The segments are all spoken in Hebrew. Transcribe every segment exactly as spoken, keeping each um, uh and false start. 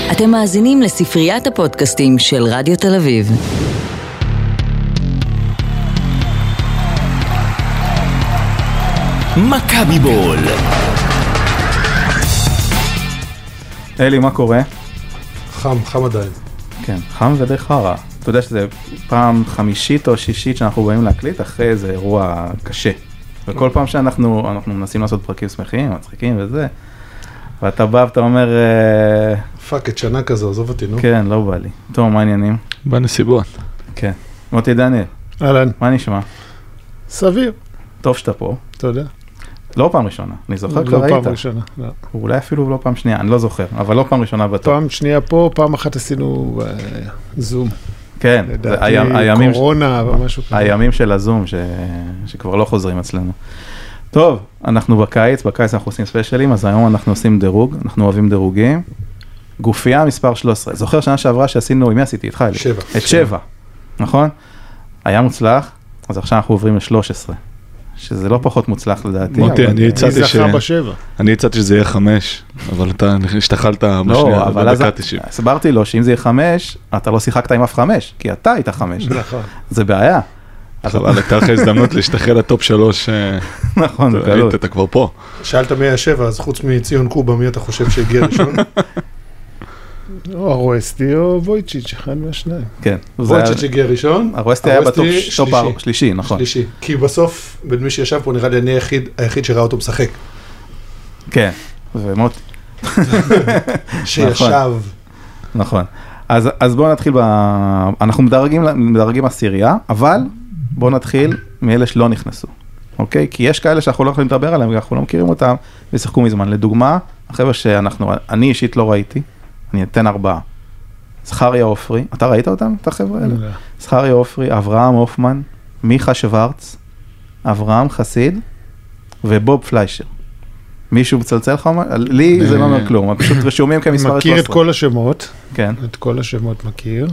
אתם מאזינים לספריית הפודקאסטים של רדיו תל אביב. מכבי בול. אלי, מה קורה? חם, חם עדיין. כן, חם ודי חרה. אתה יודע שזה פעם חמישית או שישית שאנחנו באים להקליט אחרי איזה אירוע קשה. וכל פעם שאנחנו אנחנו מנסים לעשות פרקים שמחים, מצחיקים וזה, ואתה בא ואתה אומר... פאק, את שנה כזו, עזוב אותי, נו. כן, לא בא לי. טוב, מה העניינים? בנסיבות. כן. מוטי דניאל. אהלן. מה נשמע? סביר. טוב שאתה פה. תודה. לא פעם ראשונה. אני זוכר כבר לא ראית. פעם ראשונה, לא. אולי אפילו לא פעם שנייה, אני לא זוכר, אבל לא פעם ראשונה בטוח. פעם שנייה פה, פעם אחת עשינו זום. כן, זה הימים... לדעתי קורונה ומשהו כזה. הימים של הזום, ש... שכבר לא חוזרים אצלנו. טוב, אנחנו בקיץ, בקיץ אנחנו עושים ספיישלים, אז היום אנחנו עושים דירוג, אנחנו אוהבים דירוגים. גופייה מספר שלוש עשרה. זוכר שנה שעברה שעשינו, עם מי עשיתי? איתך, אלי? שבע. את שבע, נכון? היה מוצלח, אז עכשיו אנחנו עוברים ל-שלוש עשרה, שזה לא פחות מוצלח לדעתי. מוטי, אני הצעתי ש... מי זכה בשבע? אני הצעתי שזה יהיה חמש, אבל אתה השתחלת בשנייה, לא, אבל אז בדקה תשעים. הסברתי לו שאם זה יהיה חמש, אתה לא שיחקת עם אף חמש, כי אתה היית חמש. נכון. זה בעיה. אבל הייתה לך הזדמנות להשתחל לטופ שלוש, נכון, זה קלות. אתה כבר פה. שאלת מי היה שבע, אז חוץ מציון קובה, מי אתה חושב שהגיע ראשון? או הרואסטי או וויצ'יץ', אחד מהשניים. כן. וויצ'יץ' הגיע ראשון. הרואסטי היה בטופ שלישי, נכון. שלישי. כי בסוף, בין מי שישב פה, נראה לי אני היחיד שראה אותו משחק. כן, ומוטי. שישב. נכון. אז, אז בואו נתחיל, ב... אנחנו מדרגים, מדרגים עשירייה, אבל בואו נתחיל מאלה שלא נכנסו, אוקיי? כי יש כאלה שאנחנו לא יכולים לדבר עליהם, ואנחנו לא מכירים אותם, ושיחקו מזמן. לדוגמה, החבר'ה שאנחנו, אני אישית לא ראיתי, אני אתן ארבעה. זכריה אופרי, אתה ראית אותם, את החבר'ה האלה? זכריה אופרי, אברהם הופמן, מיכה שוורץ, אברהם חסיד, ובוב פליישר. מישהו מצלצל לך? לי זה לא אומר כלום, פשוט רשומים כמספר שלוש עשרה. מכיר את כל השמות. כן. את כל השמות מכיר.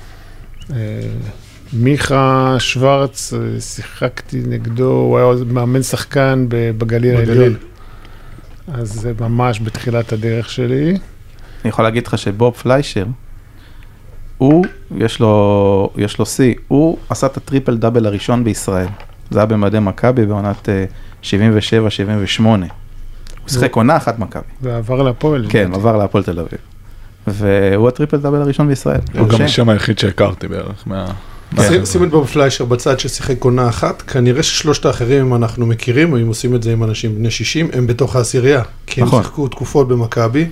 מיכה שוורץ, שיחקתי נגדו, הוא היה מאמן שחקן בגליל העליון. אז זה ממש בתחילת הדרך שלי. אני יכול להגיד לך שבוב פליישר, הוא, יש לו, יש לו סי, הוא עשה את הטריפל דאבל הראשון בישראל. זה היה במדי מכבי בעונת שבעים ושבע שבעים ושמונה. הוא שיחק עונה אחת מכבי. ועבר להפועל. כן, עבר להפועל תל אביב. והוא הטריפל דאבל הראשון בישראל. הוא גם השם היחיד שהכרתי בערך. שים את בוב פליישר בצד ששיחק עונה אחת, כנראה ששלושת האחרים אם אנחנו מכירים, או אם עושים את זה עם אנשים בני שישים, הם בתוך העשירייה. כי הם שיחקו תקופות במכבי.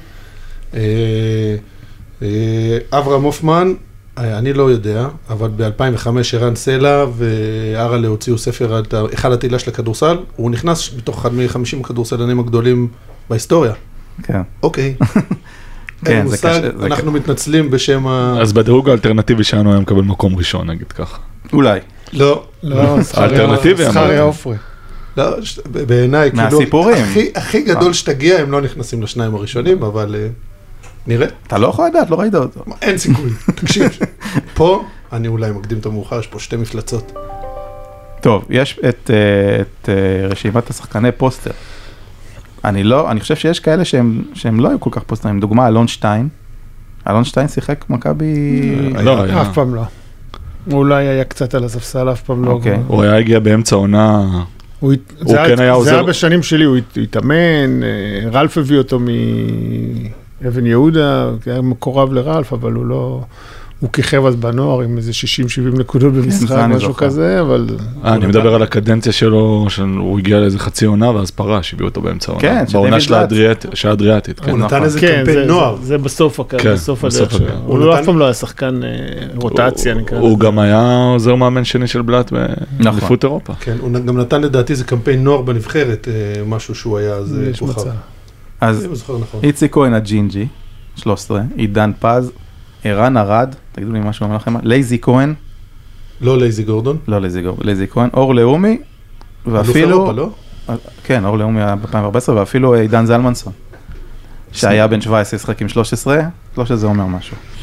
אברהם הופמן, אני לא יודע, אבל ב-אלפיים וחמש ערן סלע והרלה הוציאו ספר על אחד התהילה של הכדורסל, הוא נכנס בתוך אחד מ-חמישים הכדורסלנים הגדולים בהיסטוריה. כן. אוקיי. אין מושג, אנחנו מתנצלים בשם ה... אז בדירוג האלטרנטיבי שלנו היה מקבל מקום ראשון, נגיד ככה. אולי. לא. לא, האלטרנטיבי. זכריה אופרי. לא, בעיניי, מהסיפורים. הכי גדול שתגיע, הם לא נכנסים לשניים הראשונים, אבל... נראה. אתה לא יכול לדעת, לא ראית אותו. אין סיכוי, תקשיב. פה, אני אולי מקדים את המאוחר, יש פה שתי מפלצות. טוב, יש את, את רשימת השחקני פוסטר. אני לא, אני חושב שיש כאלה שהם, שהם לא היו כל כך פוסטרים. דוגמה, אלון שטיין. אלון שטיין שיחק מכבי... לא, היה. אף פעם לא. הוא אולי היה קצת על הספסל, אף פעם לא. הוא היה הגיע באמצע עונה... הוא כן היה עוזר. זה היה בשנים שלי, הוא התאמן, רלף הביא אותו מ... אבן יהודה, היה מקורב לרלף, אבל הוא לא... הוא כיכב אז בנוער עם איזה שישים שבעים נקודות במשחק, משהו כזה, אבל... אני מדבר על הקדנציה שלו, שהוא הגיע לאיזה חצי עונה, ואז פרש, הביאו אותו באמצע עונה. כן, בעונה של האדריאטית. הוא נתן איזה קמפיין נוער. זה בסוף הדרך שלו. הוא אף פעם לא היה שחקן רוטציה, נקרא. הוא גם היה עוזר מאמן שני של בלאט באליפות אירופה. כן, הוא גם נתן לדעתי איזה קמפיין נוער בנבחרת, משהו שהוא היה אז כוכב. אז איציק כהן הג'ינג'י, שלוש עשרה, עידן פז, ערן ארד, תגידו לי משהו אומר לכם, לייזי כהן. לא לייזי גורדון. לא לייזי גורדון, לייזי כהן, אור לאומי, ואפילו... לא? כן, אור לאומי היה ב-אלפיים וארבע עשרה, ואפילו עידן זלמנסון, שהיה בן שבע עשרה, שחק עם שלוש עשרה, לא שזה אומר משהו.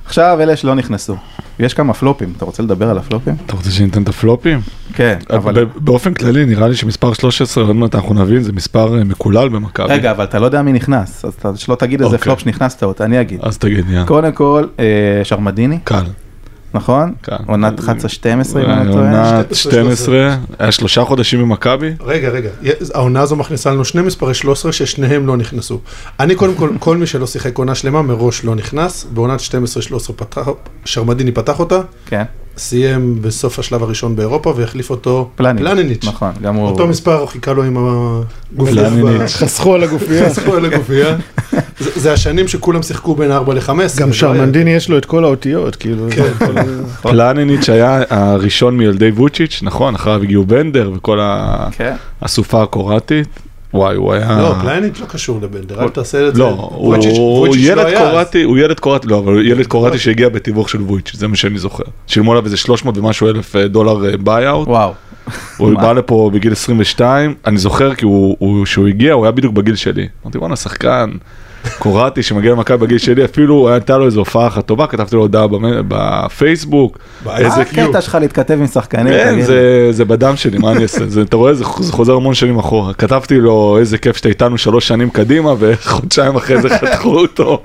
עכשיו אלה שלא נכנסו. יש כמה פלופים, אתה רוצה לדבר על הפלופים? אתה רוצה שניתן את הפלופים? כן, אבל... באופן כללי נראה לי שמספר שלוש עשרה, עוד מעט אנחנו נבין, זה מספר מקולל במכבי. רגע, אבל אתה לא יודע מי נכנס, אז שלא תגיד איזה פלופ שנכנסת אותה, אני אגיד. אז תגיד, יא. קודם כל, שרמדיני. קל. נכון? עונת אחת עשרה שתים עשרה, אם אני טועה. עונת שתים עשרה, היה שלושה חודשים במכבי. רגע, רגע, העונה הזו מכניסה לנו שני מספרי שלוש עשרה ששניהם לא נכנסו. אני קודם כל, כל מי שלא שיחק עונה שלמה מראש לא נכנס, בעונת שתים עשרה שלוש עשרה פתח, שרמדיני פתח אותה, כן. סיים בסוף השלב הראשון באירופה והחליף אותו פלניניץ'. נכון, גם הוא... אותו מספר חיכה לו עם הגופייה. חסכו על הגופייה. חסכו על הגופייה. זה השנים שכולם שיחקו בין ארבע לחמש עשרה. גם שרמנדיני יש לו את כל האותיות, כאילו. פלניניץ' היה הראשון מילדי ווצ'יץ', נכון, אחריו הגיעו בנדר וכל הסופה הקורטית. וואי, הוא היה... לא, פלניניץ' לא קשור לבנדר, אל תעשה את זה. לא, הוא ילד קורטי, הוא ילד קורטי, לא, אבל ילד קורטי שהגיע בתיווך של וויץ', זה מה שאני זוכר. שילמו עליו איזה שלוש מאות ומשהו אלף דולר ביי-אוט. וואו. הוא בא לפה בגיל עשרים ושתיים, אני זוכר כי כשהוא הגיע, הוא היה בדיוק בגיל שלי. אמרתי, בואנה, שחקן קורטי שמגיע למכבי בגיל שלי, אפילו הייתה לו איזו הופעה אחת טובה, כתבתי לו הודעה בפייסבוק. מה הקטע שלך להתכתב עם שחקנים? כן, זה בדם שלי, מה אני אעשה? אתה רואה, זה חוזר המון שנים אחורה. כתבתי לו איזה כיף שאתה איתנו שלוש שנים קדימה, וחודשיים אחרי זה חתכו אותו,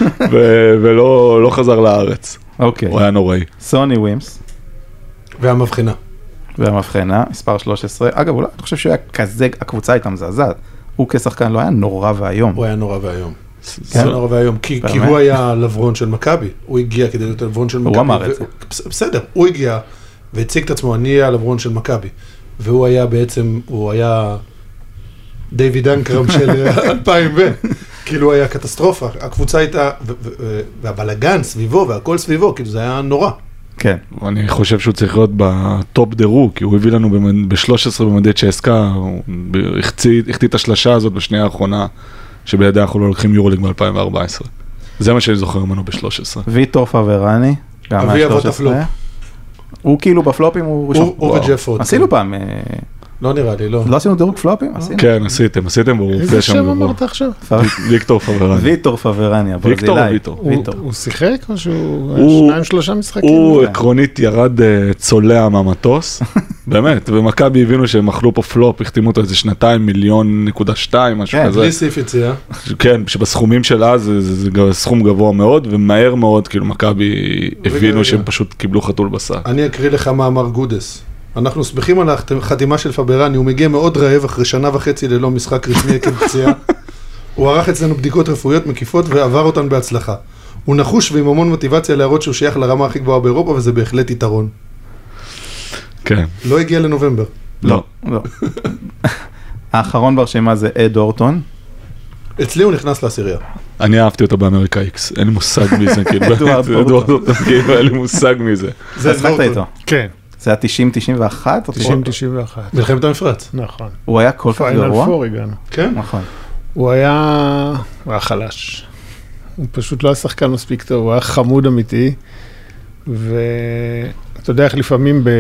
ולא חזר לארץ. אוקיי. הוא היה נוראי. סוני ווימס. והמבחנה. והמבחנה, מספר שלוש עשרה. אגב, אולי, אני חושב שהוא היה כזה, הקבוצה הייתה מזעזעת. הוא כשחקן לא היה נורא והיום. הוא היה נורא והיום. הוא היה נורא והיום, כי הוא היה לברון של מכבי. הוא הגיע כדי להיות לברון של מכבי. הוא אמר את זה. בסדר, הוא הגיע והציג את עצמו, אני אהיה לברון של מכבי. והוא היה בעצם, הוא היה דיוויד אנקרם של אלפיים ו... כאילו הוא היה קטסטרופה. הקבוצה הייתה, והבלגן סביבו והכל סביבו, כאילו זה היה נורא. כן. אני חושב שהוא צריך להיות בטופ דירוג, כי הוא הביא לנו ב-שלוש עשרה במדי צ'סקה, הוא החטיא את השלשה הזאת בשנייה האחרונה, שבידי אנחנו לא לוקחים יורוליג ב-אלפיים וארבע עשרה. זה מה שאני זוכר ממנו ב-שלוש עשרה. ויטור פאברני, גם אבי אבות הפלופ. הוא כאילו בפלופים הוא ראשון. הוא וג'פורד. עשינו פעם. לא נראה לי, לא. לא עשינו דירוג פלופים? כן, עשיתם, עשיתם. איזה שם אמרת עכשיו? ויקטור פאברני. ויטור פאברני, ויקטור או ויטור? הוא שיחק או שהוא שניים שלושה משחקים? הוא עקרונית ירד צולע מהמטוס, באמת, ומכבי הבינו שהם אכלו פה פלופ, החתימו אותו איזה שנתיים, מיליון נקודה שתיים, משהו כזה. בלי סעיף יציאה. כן, שבסכומים של אז זה סכום גבוה מאוד, ומהר מאוד, כאילו מכבי הבינו שהם פשוט קיבלו חתול בשר. אני אקריא לך מה אמר גודס. אנחנו שמחים על החתימה של פאברני, הוא מגיע מאוד רעב אחרי שנה וחצי ללא משחק רשמי עקב פציעה. הוא ערך אצלנו בדיקות רפואיות מקיפות ועבר אותן בהצלחה. הוא נחוש ועם המון מוטיבציה להראות שהוא שייך לרמה הכי גבוהה באירופה, וזה בהחלט יתרון. כן. לא הגיע לנובמבר. לא. לא. האחרון ברשימה זה אד אורטון. אצלי הוא נכנס לעשירייה. אני אהבתי אותו באמריקה איקס, אין לי מושג מזה, אדוארד אורטון. אין לי מושג מזה. זה שחקת איתו. כן. זה היה תשעים תשעים ואחת? תשעים תשעים ואחת. מלחמת המפרץ. נכון. הוא היה כל כך גרוע? פיינל פור הגענו. כן. נכון. הוא היה... הוא היה חלש. הוא פשוט לא היה שחקן מספיק טוב, הוא היה חמוד אמיתי. ואתה יודע איך לפעמים ב...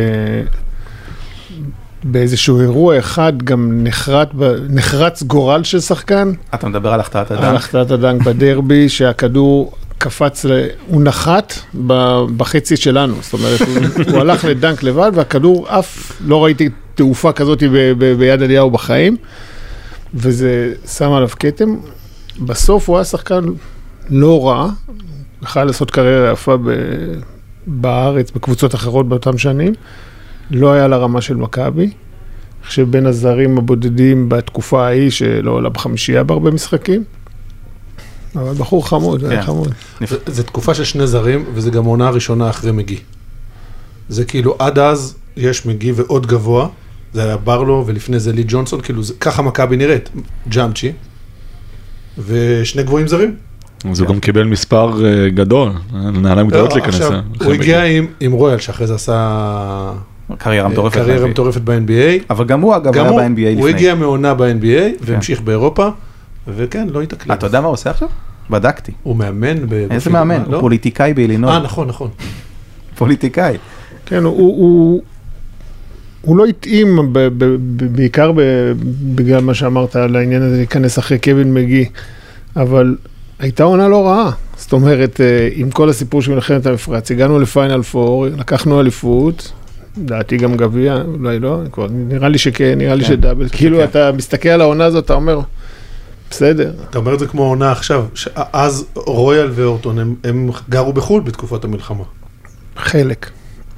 באיזשהו אירוע אחד גם נחרט, נחרץ גורל של שחקן. אתה מדבר על החטאת הדנק? על החטאת הדנק בדרבי, שהכדור קפץ, הוא נחת בחצי שלנו, זאת אומרת, הוא, הוא הלך לדנק לבד, והכדור אף, לא ראיתי תעופה כזאת ב, ב, ביד אליהו בחיים, וזה שם עליו כתם. בסוף הוא היה שחקן לא רע, יכול לעשות קריירה יפה ב, בארץ, בקבוצות אחרות באותם שנים, לא היה לרמה של מכבי, שבין הזרים הבודדים בתקופה ההיא, שלא עולה בחמישייה בהרבה משחקים, אבל בחור חמוד, זה חמוד. זה תקופה של שני זרים, וזה גם עונה הראשונה אחרי מגי. זה כאילו, עד אז יש מגי ועוד גבוה, זה היה ברלו, ולפני זה לי ג'ונסון, כאילו, ככה מכבי נראית, ג'אמצ'י, ושני גבוהים זרים. אז הוא גם קיבל מספר גדול, נעליים גדולות להיכנס. הוא הגיע עם רויאל, שאחרי זה עשה... קריירה מטורפת. קריירה מטורפת ב-אן בי איי. אבל גם הוא אגב היה ב-אן בי איי לפני. הוא הגיע מעונה ב-אן בי איי, והמשיך באירופה, וכן, לא התקלם. אתה יודע מה הוא עושה עכשיו? בדקתי. הוא מאמן. איזה מאמן? הוא פוליטיקאי באילינוי. אה, נכון, נכון. פוליטיקאי. כן, הוא לא התאים, בעיקר בגלל מה שאמרת על העניין הזה, להיכנס אחרי קווין מגי, אבל הייתה עונה לא רעה. זאת אומרת, עם כל הסיפור של מלחמת המפרץ, הגענו לפיינל פור, לקחנו אליפות, דעתי גם גביע, אולי לא, נראה לי שכן, נראה לי שדאבל, כאילו אתה מסתכל על העונה הזאת, אתה אומר, בסדר. אתה אומר את זה כמו העונה עכשיו, אז רויאל ואורטון, הם, הם גרו בחול בתקופת המלחמה. חלק.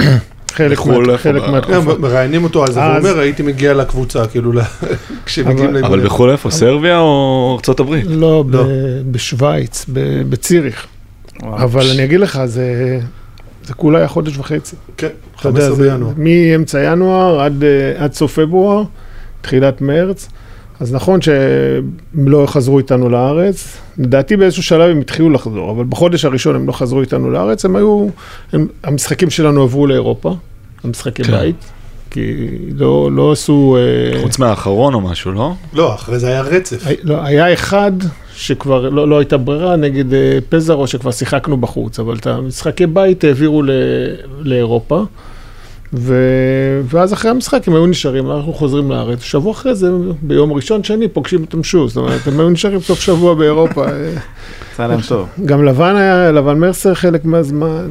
חלק מהתקופה. מראיינים אותו על זה, והוא אומר, הייתי מגיע לקבוצה, כאילו, כשמגיעים לאימון. אבל בחול איפה, סרביה או ארצות הברית? לא, בשוויץ, בציריך. אבל אני אגיד לך, זה כולה היה חודש וחצי. כן, חמישה עשר בינואר. מאמצע ינואר עד סוף פברואר, תחילת מרץ. אז נכון שהם לא חזרו איתנו לארץ, לדעתי באיזשהו שלב הם התחילו לחזור, אבל בחודש הראשון הם לא חזרו איתנו לארץ, הם היו, הם, המשחקים שלנו עברו לאירופה, המשחקי כן. בית, כי לא, לא עשו... חוץ מהאחרון או משהו, לא? לא, אחרי זה היה רצף. היה, לא, היה אחד שכבר לא, לא הייתה ברירה נגד פזרו, שכבר שיחקנו בחוץ, אבל את המשחקי בית העבירו ל, לאירופה, ו... ואז אחרי המשחק הם היו נשארים, אנחנו חוזרים לארץ, שבוע אחרי זה, ביום ראשון, שני, פוגשים את המשוז, זאת אומרת, הם היו נשארים סוף שבוע באירופה. צא להם טוב. גם לבן היה, לבן מרסר חלק מהזמן.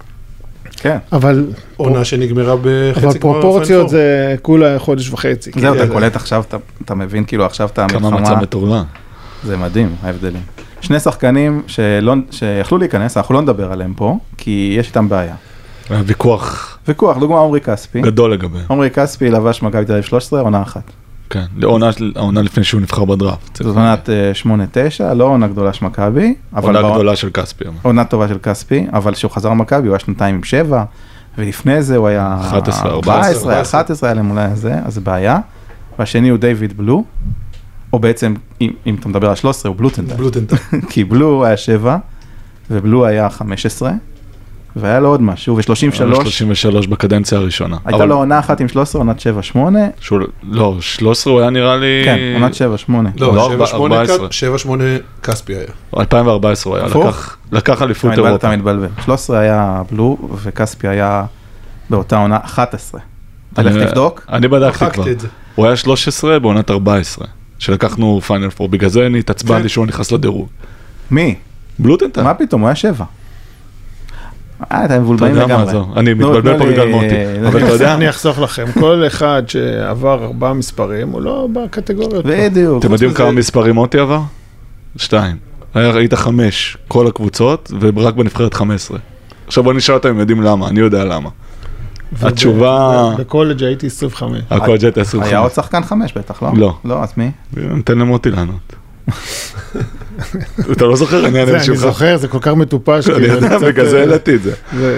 כן. אבל... עונה שנגמרה בחצי אבל פרופורציות זה כולה חודש וחצי. זהו, אתה קולט עכשיו, אתה מבין, כאילו עכשיו אתה המלחמה. כמה מצב מטורלל. זה מדהים, ההבדלים. שני שחקנים שיכלו להיכנס, אנחנו לא נדבר עליהם פה, כי יש איתם בעיה. ויכוח. ויכוח, דוגמה עומרי כספי. גדול לגבי. עומרי כספי לבש מכבי תל אביב שלוש עשרה, עונה אחת. כן, העונה לפני שהוא נבחר בדראפט. זאת עונת שמונה תשע, לא עונה גדולה של מכבי. עונה גדולה של כספי. עונה טובה של כספי, אבל כשהוא חזר למכבי הוא היה שנתיים עם שבע, ולפני זה הוא היה אחת עשרה, ארבע עשרה, אחת עשרה, היה להם אולי זה, אז זה בעיה. והשני הוא דיוויד בלו, או בעצם, אם, אם אתה מדבר על שלוש עשרה, הוא בלוטנטל. בלוטנטל. כי בלו היה שבע, ובלו היה חמש עשרה. והיה לו עוד משהו, ו-שלושים ושלוש. שלושים ושלוש בקדנציה הראשונה. הייתה לו עונה אחת עם שלוש עשרה, עונת שבע שמונה. לא, שלוש עשרה הוא היה נראה לי... כן, עונת שבע שמונה. לא, שבע שמונה כספי היה. אלפיים וארבע עשרה הוא היה, לקח אליפות אירופה. אתה מתבלבל. שלוש עשרה היה בלו, וכספי היה באותה עונה אחת עשרה. תלך תבדוק. אני בדקתי כבר. הוא היה שלוש עשרה בעונת ארבע עשרה, שלקחנו פיינל פור. בגלל זה אני התעצבנתי שהוא נכנס לדירוג. מי? בלוטנטל. מה פתאום? הוא היה שבע. אה, אתם מבולבלים לגמרי. אני מתבלבל פה בגלל מוטי. אבל אתה יודע... אני אחסוך לכם, כל אחד שעבר ארבעה מספרים, הוא לא בקטגוריות. בדיוק. אתם יודעים כמה מספרים מוטי עבר? שתיים. היית חמש, כל הקבוצות, ורק בנבחרת חמש עשרה. עכשיו בוא נשאל אותם אם יודעים למה, אני יודע למה. התשובה... בקולג' הייתי עשרים וחמש. הקולג' הייתי עשרים וחמש. היה עוד שחקן חמש בטח, לא? לא. לא, אז מי? נתן למוטי לענות. אתה לא זוכר? אני אני זוכר, זה כל כך מטופש. אני יודע, בגלל זה העליתי את זה.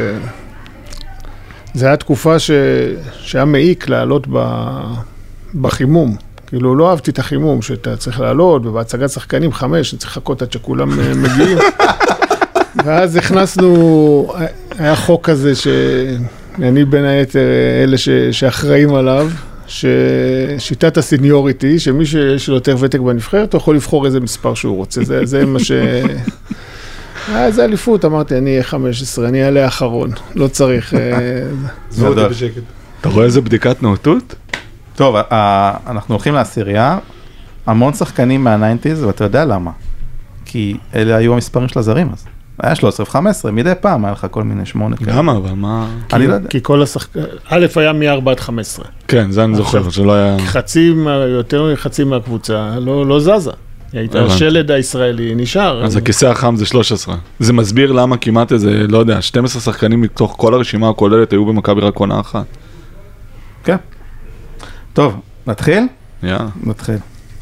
זה היה תקופה שהיה מעיק לעלות בחימום. כאילו, לא אהבתי את החימום, שאתה צריך לעלות, ובהצגת שחקנים חמש, אני צריך לחכות עד שכולם מגיעים. ואז הכנסנו, היה חוק כזה שאני בין היתר אלה שאחראים עליו, ששיטת הסיניוריטי, שמי שיש לו יותר ותק בנבחרת, הוא יכול לבחור איזה מספר שהוא רוצה. זה, זה מה ש... אה, זה אליפות, אמרתי, אני אהיה חמש עשרה, אני אעלה האחרון, לא צריך... זו אותי בשקט. אתה רואה איזה בדיקת נאותות? טוב, אנחנו הולכים לעשירייה, המון שחקנים מה-תשעים, ואתה יודע למה. כי אלה היו המספרים של הזרים אז. היה שלוש עשרה וחמש עשרה, מדי פעם היה לך כל מיני שמונה. למה? אבל מה? אני לא יודע. כי כל השחקנים, א' היה מ-ארבע עד חמש עשרה. כן, זה אני זוכר, שלא היה... חצי, יותר מחצי מהקבוצה, לא זזה. הייתה שלד הישראלי, נשאר. אז הכיסא החם זה שלוש עשרה. זה מסביר למה כמעט איזה, לא יודע, שנים עשר שחקנים מתוך כל הרשימה הכוללת היו במכבי רק עונה אחת. כן. טוב, נתחיל? יאללה. נתחיל.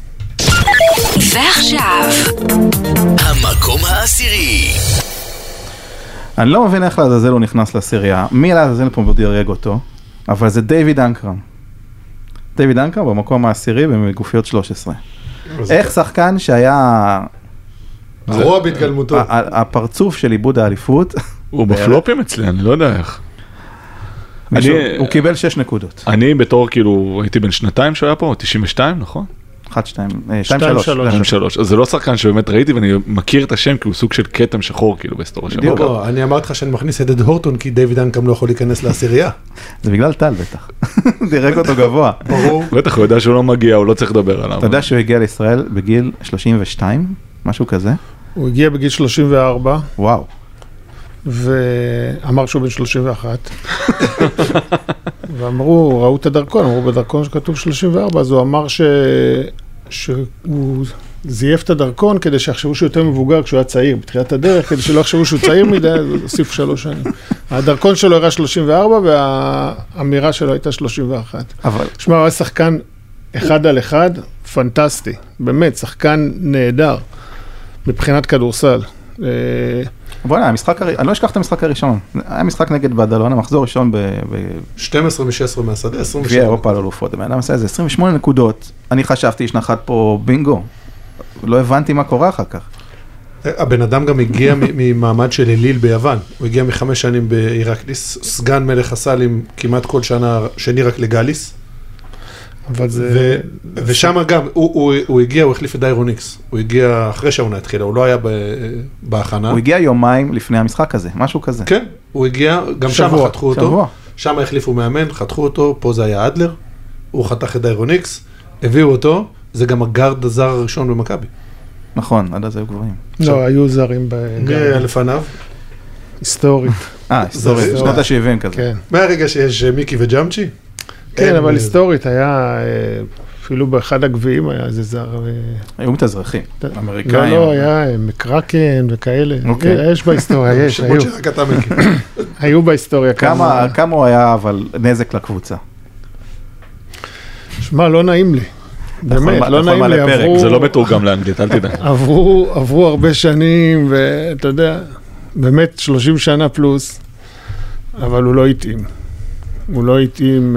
ועכשיו, המקום העשירי. אני לא מבין איך לעזאזל הוא נכנס לעשירייה. מי לעזאזל פה דירג אותו? אבל זה דיוויד אנקרם. דיוויד אנקרם במקום העשירי במגופיות שלוש עשרה. איך שחקן שהיה... הרוע בהתגלמותו. הפרצוף של איבוד האליפות. הוא בפלופים אצלי, אני לא יודע איך. הוא קיבל שש נקודות. אני בתור כאילו, הייתי בן שנתיים שהוא היה פה, תשעים ושתיים, נכון? אחת, שתיים, שתיים, שלוש. שתיים, שלוש. אז זה לא שחקן שבאמת ראיתי, ואני מכיר את השם, כי הוא סוג של כתם שחור, כאילו, בהיסטוריה שלו. בוא, אני אמרתי לך שאני מכניס את אד הורטון, כי דיוויד אנקרם לא יכול להיכנס לעשירייה. זה בגלל טל, בטח. דירג אותו גבוה. ברור. בטח, הוא יודע שהוא לא מגיע, הוא לא צריך לדבר עליו. אתה יודע שהוא הגיע לישראל בגיל שלושים ושתיים, משהו כזה? הוא הגיע בגיל שלושים וארבע. וואו. ואמר שהוא בן שלושים ואחת. ואמרו, ראו את הדרכון, אמרו בדרכון שכתוב שלושים וארבע, אז הוא אמר ש... שהוא זייף את הדרכון כדי שיחשבו שהוא יותר מבוגר כשהוא היה צעיר, בתחילת הדרך, כדי שלא יחשבו שהוא צעיר מדי, אז הוסיף שלוש שנים. הדרכון שלו היה שלושים וארבע, והאמירה שלו הייתה שלושים ואחת. אבל... תשמע, הוא היה שחקן אחד על אחד, פנטסטי. באמת, שחקן נהדר, מבחינת כדורסל. בוא'נה, המשחק, אני לא אשכח את המשחק הראשון. היה משחק נגד בדלון, המחזור ראשון ב... שתים עשרה ו-שש עשרה מהשדה, עשרים ושבע. גביע אירופה לאלופות, הבן עשה איזה עשרים ושמונה נקודות. אני חשבתי יש נחת פה בינגו. לא הבנתי מה קורה אחר כך. הבן אדם גם הגיע ממעמד של אליל ביוון. הוא הגיע מחמש שנים בהירקליס, סגן מלך הסלים כמעט כל שנה, שני רק לגליס. אבל זה... ושם גם, הוא הגיע, הוא החליף את דיירוניקס. הוא הגיע אחרי שהעונה התחילה, הוא לא היה בהכנה. הוא הגיע יומיים לפני המשחק הזה, משהו כזה. כן, הוא הגיע, גם שם חתכו אותו. שם החליפו מאמן, חתכו אותו, פה זה היה אדלר. הוא חתך את דיירוניקס, הביאו אותו, זה גם הגארד הזר הראשון במכבי. נכון, עד אז היו גבוהים. לא, היו זרים בגארד. לפניו. היסטורית. אה, היסטורית, שנות ה-שבעים כזה. כן. מהרגע שיש מיקי וג'אמצ'י? כן, אבל היסטורית היה, אפילו באחד הגביעים היה איזה זר. היו מתאזרחים, אמריקאים. לא, לא, היה מקרקן וכאלה. יש בהיסטוריה, יש, היו. שמות שרק אתה מכיר. היו בהיסטוריה כמה. כמה הוא היה, אבל נזק לקבוצה? שמע, לא נעים לי. באמת, לא נעים לי. עברו... זה לא מתורגם לאנגלית, אל תדע. עברו, עברו הרבה שנים, ואתה יודע, באמת שלושים שנה פלוס, אבל הוא לא התאים. הוא לא התאים,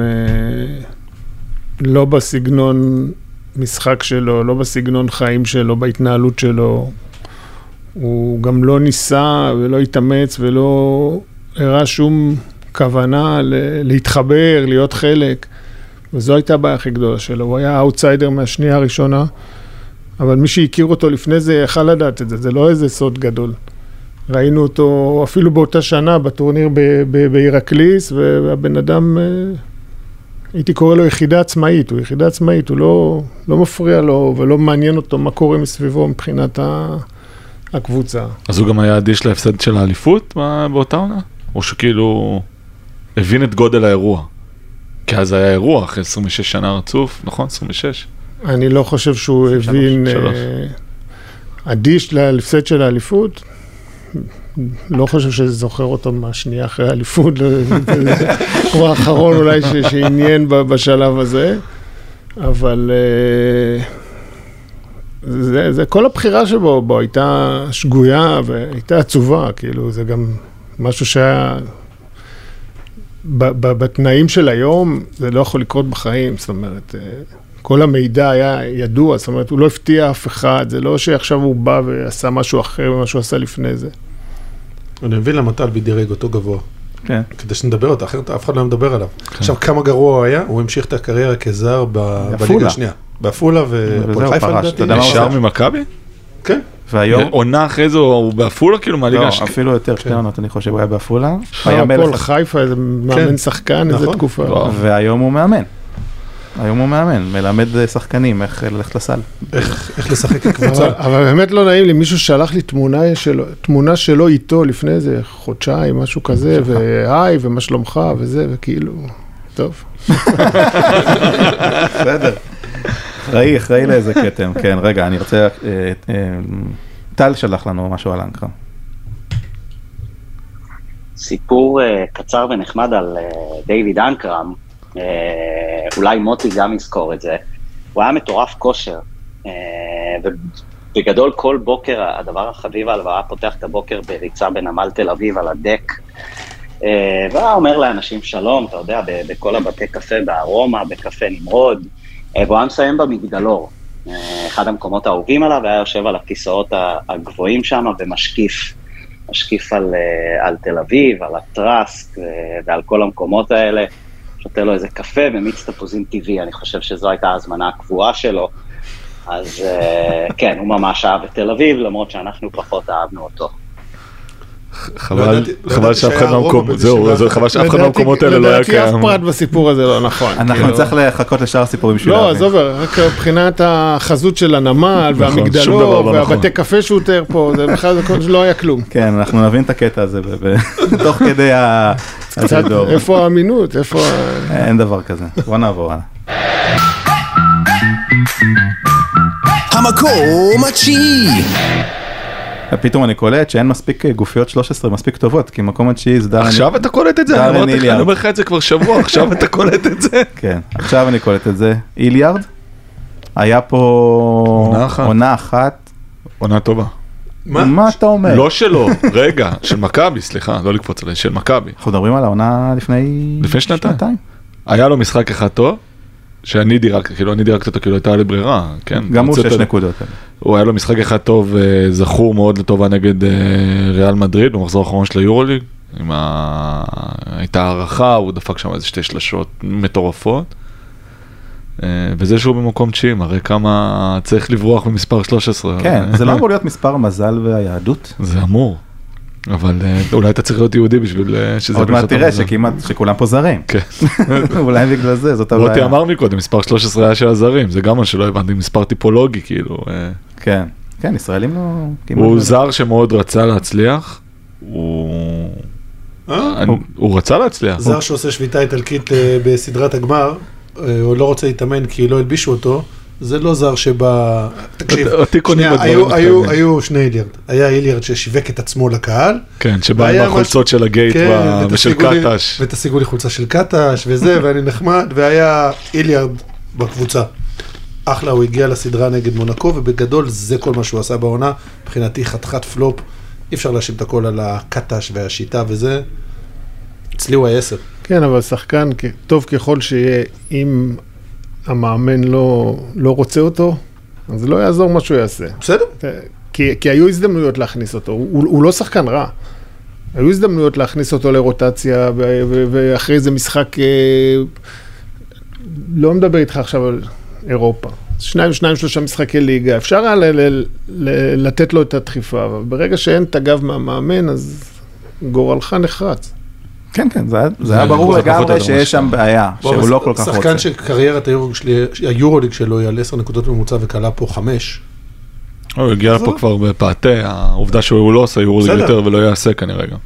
לא בסגנון משחק שלו, לא בסגנון חיים שלו, בהתנהלות שלו. הוא גם לא ניסה ולא התאמץ ולא הראה שום כוונה להתחבר, להיות חלק. וזו הייתה הבעיה הכי גדולה שלו. הוא היה אאוטסיידר מהשנייה הראשונה, אבל מי שהכיר אותו לפני זה יכל לדעת את זה. זה לא איזה סוד גדול. ראינו אותו אפילו באותה שנה בטורניר בהירקליס, והבן אדם, הייתי קורא לו יחידה עצמאית, הוא יחידה עצמאית, הוא לא, לא מפריע לו ולא מעניין אותו מה קורה מסביבו מבחינת הקבוצה. אז הוא גם היה אדיש להפסד של האליפות באותה עונה? או שכאילו הבין את גודל האירוע? כי אז היה אירוע אחרי עשרים ושש שנה רצוף, נכון? עשרים ושש? אני לא חושב שהוא הבין אדיש להפסד של האליפות. לא חושב שזה זוכר אותו מהשנייה אחרי האליפות, הוא האחרון אולי שעניין בשלב הזה, אבל זה, זה כל הבחירה שבו, בו הייתה שגויה והייתה עצובה, כאילו זה גם משהו שהיה, בתנאים של היום זה לא יכול לקרות בחיים, זאת אומרת, כל המידע היה ידוע, זאת אומרת, הוא לא הפתיע אף אחד, זה לא שעכשיו הוא בא ועשה משהו אחר ממה שהוא עשה לפני זה. אני מבין למה טל בידירג אותו גבוה. כן. כדי שנדבר אותו, אחרת אף אחד לא מדבר עליו. עכשיו, כמה גרוע הוא היה? הוא המשיך את הקריירה כזר בליגה השנייה. באפולה ופועל חיפה לדעתי. נשאר ממכבי? כן. והיום... עונה אחרי זה הוא באפולה כאילו מהליגה השנייה? לא, אפילו יותר שתי עונות, אני חושב, הוא היה באפולה. הפועל חיפה, איזה מאמן שחקן, איזה תקופה. והיום הוא מאמן. היום הוא מאמן, מלמד שחקנים איך ללכת לסל. איך לשחק כקבוצה. אבל באמת לא נעים לי, מישהו שלח לי תמונה שלו איתו לפני איזה חודשיים, משהו כזה, והי, ומה שלומך, וזה, וכאילו, טוב. בסדר. ראי, אחראי לאיזה קטם, כן, רגע, אני רוצה, טל שלח לנו משהו על אנקרה. סיפור קצר ונחמד על דיוויד אנקרם, אולי מוטי גם יזכור את זה, הוא היה מטורף כושר, ובגדול כל בוקר הדבר החביב עליו היה פותח את הבוקר בריצה בנמל תל אביב על הדק, והיה אומר לאנשים שלום, אתה יודע, בכל הבתי קפה בארומה, בקפה נמרוד, והוא היה מסיים במגדלור, אחד המקומות האהובים עליו, והיה יושב על הכיסאות הגבוהים שם ומשקיף, משקיף על, על תל אביב, על הטרסק ועל כל המקומות האלה, שותה לו איזה קפה ומיץ תפוזים טבעי, אני חושב שזו הייתה ההזמנה הקבועה שלו, אז כן, הוא ממש אהב את תל אביב, למרות שאנחנו פחות אהבנו אותו. חבל שאף אחד מהמקומות, זהו, חבל שאף אחד מהמקומות האלה לא היה קיים. לדעתי אף פרט בסיפור הזה לא נכון. אנחנו נצטרך לחכות לשאר הסיפורים שלנו. לא, עזוב, רק מבחינת החזות של הנמל והמגדלו והבתי קפה שהוא תאר פה, זה בכלל לא היה כלום. כן, אנחנו נבין את הקטע הזה תוך כדי הסידור. איפה האמינות? איפה... אין דבר כזה. בוא נעבור הלאה. המקום התשיעי. פתאום אני קולט שאין מספיק גופיות שלוש עשרה מספיק טובות, כי מקום התשיעי זה דארן... עכשיו אתה קולט את זה? אני אומר לך את זה כבר שבוע, עכשיו אתה קולט את זה? כן, עכשיו אני קולט את זה. איליארד, היה פה עונה אחת. עונה טובה. מה אתה אומר? לא שלו, רגע, של מכבי, סליחה, לא לקפוץ עליי, של מכבי. אנחנו מדברים על העונה לפני... לפני שנתיים. היה לו משחק אחד טוב, שאני דירקתי, כאילו אני דירקתי אותו, כאילו הייתה לי ברירה, כן? גם הוא שש נקודות. הוא היה לו משחק אחד טוב, זכור מאוד לטובה נגד ריאל מדריד, במחזור האחרון של היורוליג, הייתה הערכה, הוא דפק שם איזה שתי שלשות מטורפות, וזה שהוא במקום תשיעי, הרי כמה צריך לברוח במספר שלוש עשרה. כן, זה לא אמור להיות מספר המזל והיהדות? זה אמור. אבל אולי אתה צריך להיות יהודי בשביל שזה... עוד מעט תראה שכמעט, שכולם פה זרים. כן. אולי בגלל זה, זאת הבעיה. רותי אמר מקודם, מספר שלוש עשרה היה של הזרים, זה גם מה שלא הבנתי, מספר טיפולוגי, כאילו. כן, כן, ישראלים לא... הוא זר שמאוד רצה להצליח, הוא... הוא רצה להצליח. זר שעושה שביתה איטלקית בסדרת הגמר, הוא לא רוצה להתאמן כי לא הלבישו אותו, זה לא זר שבא... תקשיב, היו שני איליארד. היה איליארד ששיווק את עצמו לקהל. כן, שבא עם החולצות של הגייט ושל קטש. ותשיגו לי חולצה של קטש וזה, ואני נחמד, והיה איליארד בקבוצה. אחלה, הוא הגיע לסדרה נגד מונקו, ובגדול זה כל מה שהוא עשה בעונה. מבחינתי חתיכת פלופ, אי אפשר להאשים את הכל על הקטש והשיטה וזה. אצלי הוא היה עשר. כן, אבל שחקן טוב ככל שיהיה, אם המאמן לא, לא רוצה אותו, אז לא יעזור מה שהוא יעשה. בסדר. כי, כי היו הזדמנויות להכניס אותו, הוא, הוא לא שחקן רע. היו הזדמנויות להכניס אותו לרוטציה, ו, ו, ואחרי זה משחק, לא מדבר איתך עכשיו על אירופה. שניים, שניים, שלושה משחקי ליגה. אפשר היה ל, ל, ל, לתת לו את הדחיפה, אבל ברגע שאין את הגב מהמאמן, אז גורלך נחרץ. כן, כן, זה היה ברור לגמרי שיש שם בעיה, שהוא לא כל כך רוצה. שחקן שקריירת היורוליג שלו היא על עשר נקודות ממוצע וקלה פה חמש. הוא הגיע פה כבר בפעתה, העובדה שהוא לא עושה יורוליג יותר ולא יעשה כנראה גם.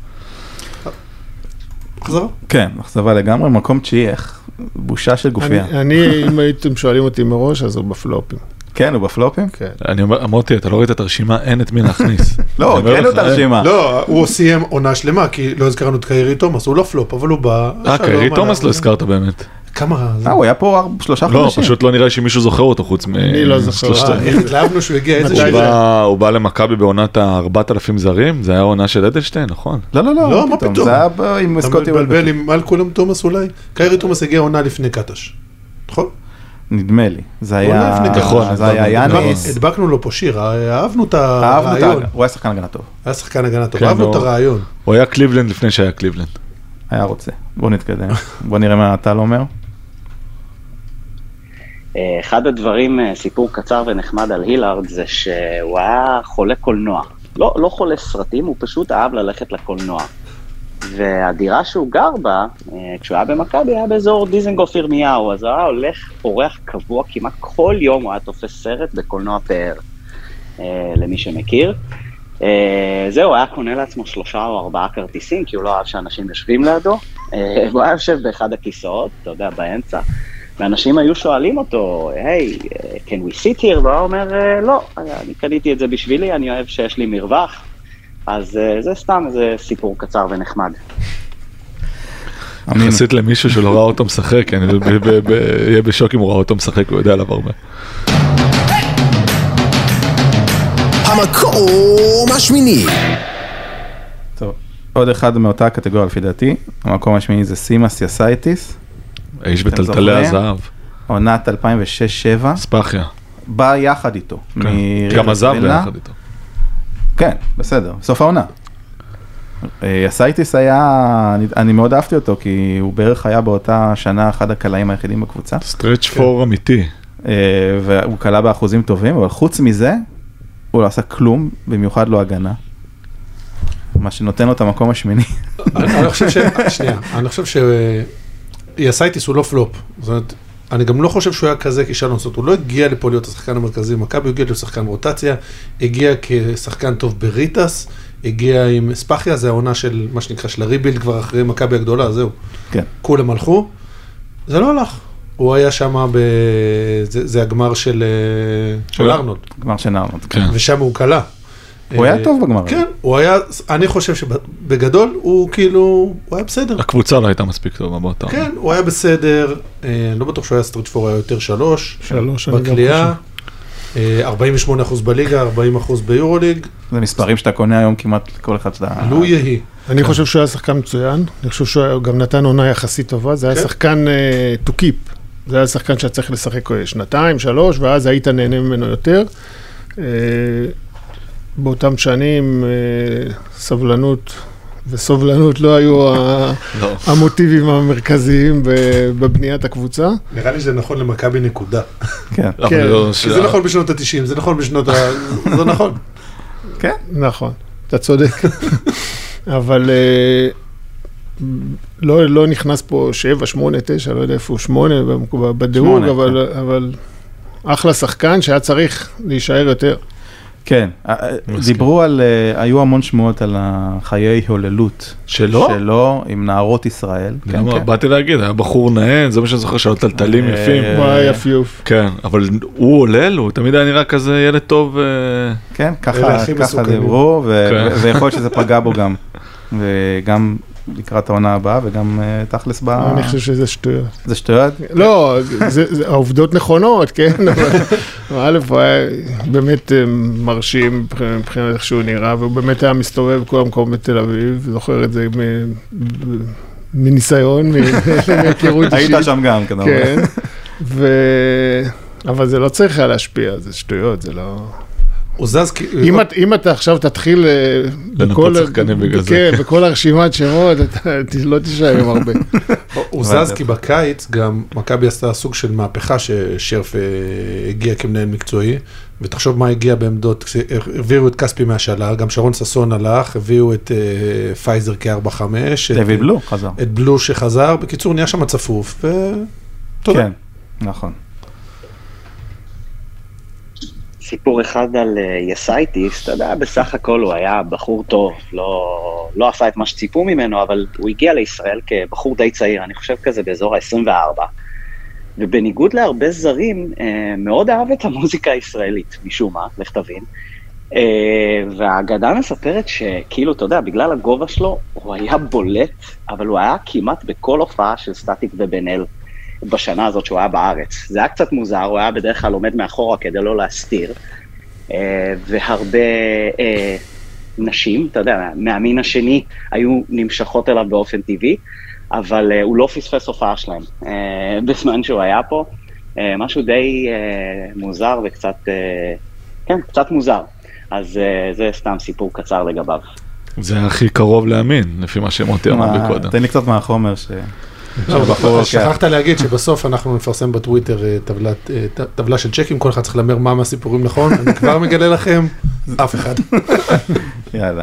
אכזבה? כן, אכזבה לגמרי, מקום תשיעי, איך? בושה של גופייה. אני, אם הייתם שואלים אותי מראש, אז הוא בפלופים. כן, הוא בפלופים? כן. אני אמרתי, אתה לא ראית את הרשימה, אין את מי להכניס. לא, כן לו את הרשימה. לא, הוא סיים עונה שלמה, כי לא הזכרנו את קיירי תומאס, הוא לא פלופ, אבל הוא בא... אה, קיירי תומאס לא הזכרת באמת. כמה... אה, הוא היה פה שלושה חודשים. לא, פשוט לא נראה שמישהו זוכר אותו חוץ מ... אני לא זוכר. התלהבנו שהוא הגיע איזה שני. הוא בא למכבי בעונת ה-ארבעת אלפים זרים, זה היה עונה של אדלשטיין, נכון? לא, לא, לא, מה פתאום. זה היה עם סקוטי וולבק. אתה מבלבל עם מלקולם תומאס אולי? קיירי תומאס הגיע עונה לפני קטש, נכון? נדמה לי, זה היה... נכון, זה היה יאניס. הדבקנו לו פה שיר, אהבנו את הרעיון. הוא היה שחקן הגנה טוב. היה שחקן הגנה טוב, אהבנו את הרעיון. הוא היה קליבלנד לפני שהיה קליבלנד. היה רוצה. בוא נתקדם. בוא נראה מה אתה לא אומר. אחד הדברים, סיפור קצר ונחמד על הילארד, זה שהוא היה חולה קולנוע. לא, לא חולה סרטים, הוא פשוט אהב ללכת לקולנוע. והדירה שהוא גר בה, כשהוא היה במכבי, היה באזור דיזנגוף ירמיהו, אז הוא היה הולך, אורח קבוע, כמעט כל יום הוא היה תופס סרט בקולנוע פאר, למי שמכיר. זהו, היה קונה לעצמו שלושה או ארבעה כרטיסים, כי הוא לא אהב שאנשים יושבים לידו, והוא היה יושב באחד הכיסאות, אתה יודע, באמצע, ואנשים היו שואלים אותו, היי, can we sit here? והוא אומר, לא, אני קניתי את זה בשבילי, אני אוהב שיש לי מרווח, אז זה סתם איזה סיפור קצר ונחמד. יחסית למישהו שלא ראה אותו משחק, אני אהיה בשוק אם הוא ראה אותו משחק, הוא יודע עליו הרבה. המקום השמיני. טוב, עוד אחד מאותה קטגוריה לפי דעתי, המקום השמיני זה סימאס יסייטיס. האיש בטלטלי הזהב. עונת אלפיים ושש שבע. ספחיה. בא יחד איתו. גם הזהב ביחד איתו. כן, בסדר, סוף העונה. יסייטיס היה, אני מאוד אהבתי אותו, כי הוא בערך היה באותה שנה אחד הקלעים היחידים בקבוצה. סטרץ' פור אמיתי. והוא קלה באחוזים טובים, אבל חוץ מזה, הוא לא עשה כלום, במיוחד לא הגנה. מה שנותן לו את המקום השמיני. אני חושב ש... שנייה, אני חושב שיסייטיס הוא לא פלופ. זאת אומרת, אני גם לא חושב שהוא היה כזה כישלון, זאת אומרת, הוא לא הגיע לפה להיות השחקן המרכזי, מכבי הוא הגיע להיות שחקן רוטציה, הגיע כשחקן טוב בריטס, הגיע עם ספחיה, זה העונה של, מה שנקרא, של הריבילד כבר אחרי מכבי הגדולה, זהו. כן. כולם הלכו, זה לא הלך. הוא היה שם, ב... זה, זה הגמר של, של ארנולד. גמר של ארנולד, כן. ושם הוא קלה. הוא היה טוב בגמר. כן, הוא היה, אני חושב שבגדול הוא כאילו, הוא היה בסדר. הקבוצה לא הייתה מספיק טובה באותה. כן, הוא היה בסדר, לא בטוח שהוא היה סטריט פור, היה יותר שלוש. שלוש, אני גם בקליעה, ארבעים ושמונה אחוז בליגה, ארבעים אחוז ביורוליג. זה מספרים שאתה קונה היום כמעט כל אחד שאתה... לו יהי. אני חושב שהוא היה שחקן מצוין, אני חושב שהוא גם נתן עונה יחסית טובה, זה היה שחקן to keep. זה היה שחקן שהיה צריך לשחק שנתיים, שלוש, ואז היית נהנה ממנו יותר. באותם שנים סבלנות וסובלנות לא היו המוטיבים המרכזיים בבניית הקבוצה. נראה לי שזה נכון למכבי נקודה. כן. זה נכון בשנות ה-תשעים, זה נכון בשנות ה... זה נכון. כן. נכון, אתה צודק. אבל לא נכנס פה שבע, שמונה, תשע, לא יודע איפה הוא שמונה בדירוג, אבל אחלה שחקן שהיה צריך להישאר יותר. כן, דיברו על, היו המון שמועות על החיי הוללות שלו? שלו, עם נערות ישראל. באתי להגיד, היה בחור נהן, זה מה שאני זוכר, שהיו טלטלים יפים. הוא היה יפיוף. כן, אבל הוא עולל, הוא תמיד היה נראה כזה ילד טוב. כן, ככה דיברו, ויכול להיות שזה פגע בו גם. וגם לקראת העונה הבאה, וגם תכלס באה... אני חושב שזה שטויות. זה שטויות? לא, העובדות נכונות, כן, אבל א', הוא היה באמת מרשים מבחינת איך שהוא נראה, והוא באמת היה מסתובב כל המקום בתל אביב, זוכר את זה מניסיון, מהיכרות אישית. היית שם גם, כנראה. כן, אבל זה לא צריך היה להשפיע, זה שטויות, זה לא... הוא זז... אם אתה עכשיו תתחיל... לנקות שחקנים בגלל זה. כן, בכל הרשימת שמות, אתה לא תישאר עם הרבה. הוא זז כי בקיץ גם מכבי עשתה סוג של מהפכה ששרף הגיע כמנהל מקצועי, ותחשוב מה הגיע בעמדות, הביאו את כספי מהשאלה, גם שרון ססון הלך, הביאו את פייזר כארבע חמש. דויד בלו חזר. את בלו שחזר, בקיצור נהיה שם צפוף, ותודה. כן, נכון. סיפור אחד על יסייטיס, אתה יודע, בסך הכל הוא היה בחור טוב, לא, לא עשה את מה שציפו ממנו, אבל הוא הגיע לישראל כבחור די צעיר, אני חושב כזה באזור ה-עשרים וארבע, ובניגוד להרבה זרים, מאוד אהב את המוזיקה הישראלית, משום מה, לך תבין, והאגדה מספרת שכאילו, אתה יודע, בגלל הגובה שלו, הוא היה בולט, אבל הוא היה כמעט בכל הופעה של סטטיק ובן אל, בשנה הזאת שהוא היה בארץ. זה היה קצת מוזר, הוא היה בדרך כלל עומד מאחורה כדי לא להסתיר, והרבה נשים, אתה יודע, מהמין השני היו נמשכות אליו באופן טבעי, אבל הוא לא פספס הופעה שלהם בזמן שהוא היה פה, משהו די מוזר וקצת, כן, קצת מוזר. אז זה סתם סיפור קצר לגביו. זה הכי קרוב להאמין, לפי מה שמותי אמר בקודם. תן לי קצת מהחומר ש... שכחת להגיד שבסוף אנחנו נפרסם בטוויטר טבלה של צ'קים, כל אחד צריך למר מה מהסיפורים נכון, אני כבר מגלה לכם, אף אחד. יאללה.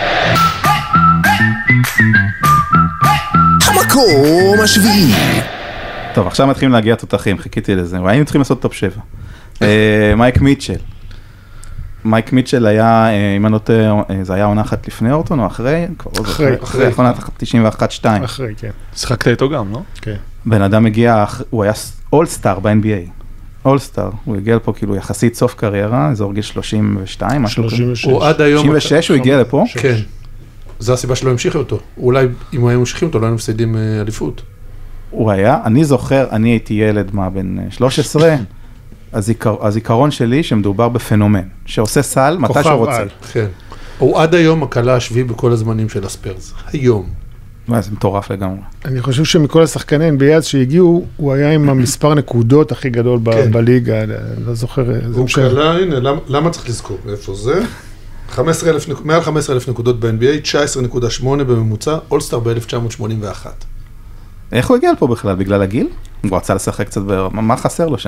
המקום השביעי. טוב, עכשיו מתחילים להגיע תותחים, חיכיתי לזה, והיינו צריכים לעשות טופ שבע. מייק מיטשל. מייק מיטשל היה, אם אני לא טועה, זה היה עונה אחת לפני אורטון או אחרי? אחרי. אחרי, עונה תשעים ואחת שתיים. אחרי, כן. שחקת איתו גם, לא? כן. בן אדם הגיע, הוא היה אולסטאר ב-אן בי איי. אולסטאר, הוא הגיע לפה כאילו יחסית סוף קריירה, אזור גיל שלושים ושתיים. שלושים ושש. הוא עד היום... שלושים ושש הוא הגיע לפה? כן. זו הסיבה שלא המשיכו אותו. אולי אם הוא היה ממשיכים אותו, לא היינו מפסידים אליפות. הוא היה, אני זוכר, אני הייתי ילד מה בין שלוש עשרה, הזיכרון שלי שמדובר בפנומן, שעושה סל מתי שהוא רוצה. כן. הוא עד היום הקלה השביעי בכל הזמנים של הספרס. היום. זה מטורף לגמרי. אני חושב שמכל השחקני אן בי איי שהגיעו, הוא היה עם המספר נקודות הכי גדול בליגה, לא זוכר. הוא קלה, הנה, למה צריך לזכור? איפה זה? מעל חמישה עשר אלף נקודות ב-אן בי איי, תשע עשרה נקודה שמונה בממוצע, אולסטאר ב-אלף תשע מאות שמונים ואחת. איך הוא הגיע לפה בכלל? בגלל הגיל? הוא רצה לשחק קצת, מה חסר לו שם?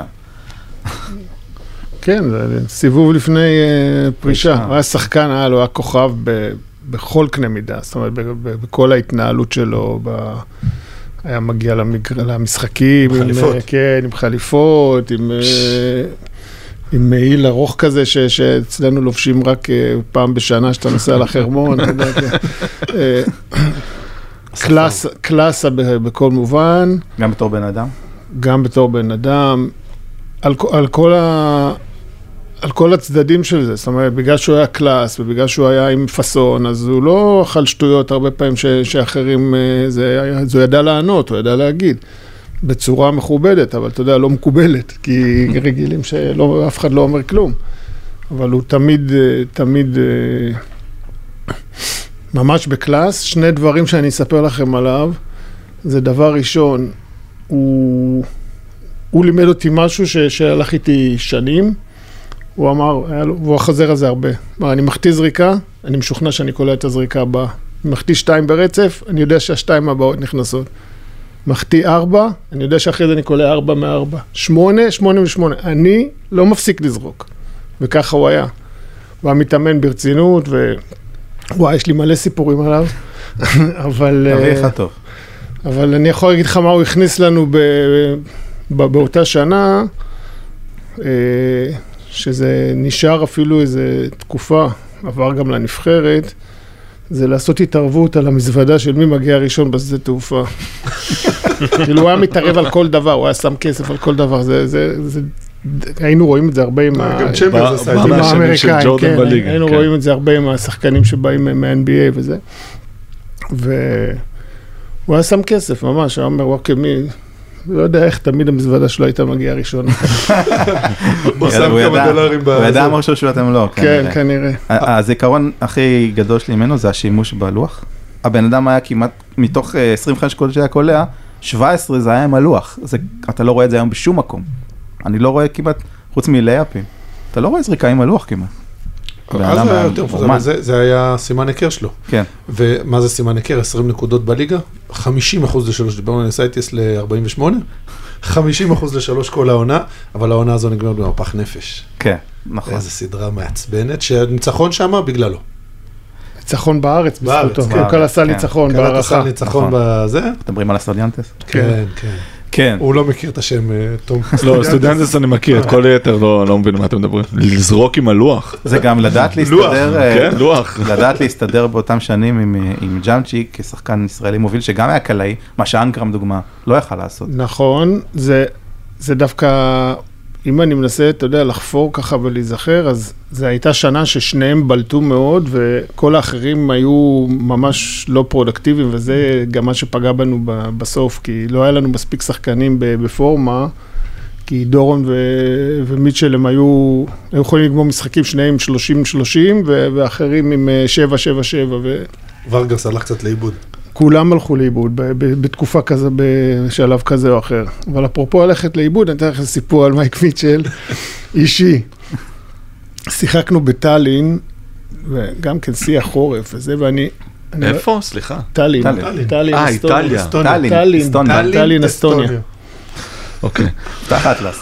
כן, סיבוב לפני פרישה. הוא היה שחקן, היה לו, היה כוכב בכל קנה מידה, זאת אומרת, בכל ההתנהלות שלו, היה מגיע למשחקים, עם חליפות, כן, עם חליפות, עם... עם מעיל ארוך כזה, שאצלנו לובשים רק פעם בשנה, שאתה נוסע לחרמון, קלאסה בכל מובן. גם בתור בן אדם? גם בתור בן אדם, על כל ה... על כל הצדדים של זה, זאת אומרת, בגלל שהוא היה קלאס, ובגלל שהוא היה עם פסון, אז הוא לא אכל שטויות הרבה פעמים שאחרים, זה ידע לענות, הוא ידע להגיד. בצורה מכובדת, אבל אתה יודע, לא מקובלת, כי רגילים שאף אחד לא אומר כלום. אבל הוא תמיד, תמיד, ממש בקלאס. שני דברים שאני אספר לכם עליו, זה דבר ראשון, הוא, הוא לימד אותי משהו ש, שהלך איתי שנים, הוא אמר, והוא החזר הזה הרבה. מה, אני מחטיא זריקה, אני משוכנע שאני קולע את הזריקה הבאה. אני מחטיא שתיים ברצף, אני יודע שהשתיים הבאות נכנסות. מחטיא ארבע, אני יודע שאחרי זה אני קולע ארבע מארבע. שמונה, שמונה ושמונה. אני לא מפסיק לזרוק. וככה הוא היה. הוא היה מתאמן ברצינות, ווואי, יש לי מלא סיפורים עליו. אבל... תביא לך טוב. אבל אני יכול להגיד לך מה הוא הכניס לנו ב... באותה שנה, שזה נשאר אפילו איזה תקופה, עבר גם לנבחרת, זה לעשות התערבות על המזוודה של מי מגיע ראשון בשדה תעופה. כאילו הוא היה מתערב על כל דבר, הוא היה שם כסף על כל דבר, זה, זה, זה, היינו רואים את זה הרבה עם האמריקאים, כן, היינו רואים את זה הרבה עם השחקנים שבאים מה-אן בי איי וזה. והוא היה שם כסף ממש, הוא אומר, וואי, מי... לא יודע איך תמיד המזוודה שלו הייתה מגיעה ראשונה. הוא שם כמה דולרים בזה. הוא ידע משהו שהוא אתם לא. כן, כנראה. הזיכרון הכי גדול שלי ממנו זה השימוש בלוח. הבן אדם היה כמעט, מתוך עשרים וחמש קולות שהיה קולע, שבע עשרה זה היה עם הלוח. אתה לא רואה את זה היום בשום מקום. אני לא רואה כמעט, חוץ מלייפים. אתה לא רואה זריקה עם הלוח כמעט. אז היה יותר מפורסם, זה היה סימן היכר שלו. כן. ומה זה סימן היכר? עשרים נקודות בליגה, חמישים אחוז לשלוש, דיברנו על סייטיס ל-ארבעים ושמונה, חמישים אחוז לשלוש כל העונה, אבל העונה הזו נגמרת במהפך נפש. כן, נכון. איזו סדרה מעצבנת, שהניצחון שמה בגללו. ניצחון בארץ, בזכותו. הוא קל עשה ניצחון בהערכה. קל עשה ניצחון בזה. מדברים על הסטודיאנטס? כן, כן. כן. הוא לא מכיר את השם, תום. לא, סטודנטס אני מכיר, את כל היתר לא מבין מה אתם מדברים. לזרוק עם הלוח. זה גם לדעת להסתדר, כן, לוח. לדעת להסתדר באותם שנים עם ג'אמצ'י כשחקן ישראלי מוביל, שגם היה קלעי, מה שאנקרם דוגמה, לא יכל לעשות. נכון, זה דווקא, אם אני מנסה, אתה יודע, לחפור ככה ולהיזכר, אז זו הייתה שנה ששניהם בלטו מאוד, וכל האחרים היו ממש לא פרודקטיביים, וזה גם מה שפגע בנו בסוף, כי לא היה לנו מספיק שחקנים בפורמה, כי דורון ו- ומיטשל הם היו, היו יכולים לגמור משחקים שניהם שלושים שלושים, ואחרים עם שבע שבע שבע. ו... ורגס הלך קצת לאיבוד. כולם הלכו לאיבוד, בתקופה כזה, בשלב כזה או אחר. אבל אפרופו הלכת לאיבוד, אני אתן לך סיפור על מייק מיטשל, אישי. שיחקנו בטלין, וגם כן שיח חורף, וזה, ואני... איפה? סליחה. טלין. טלין, אה, איטליה. טלין, טלין, אסטוניה. אוקיי. תחת אטלס.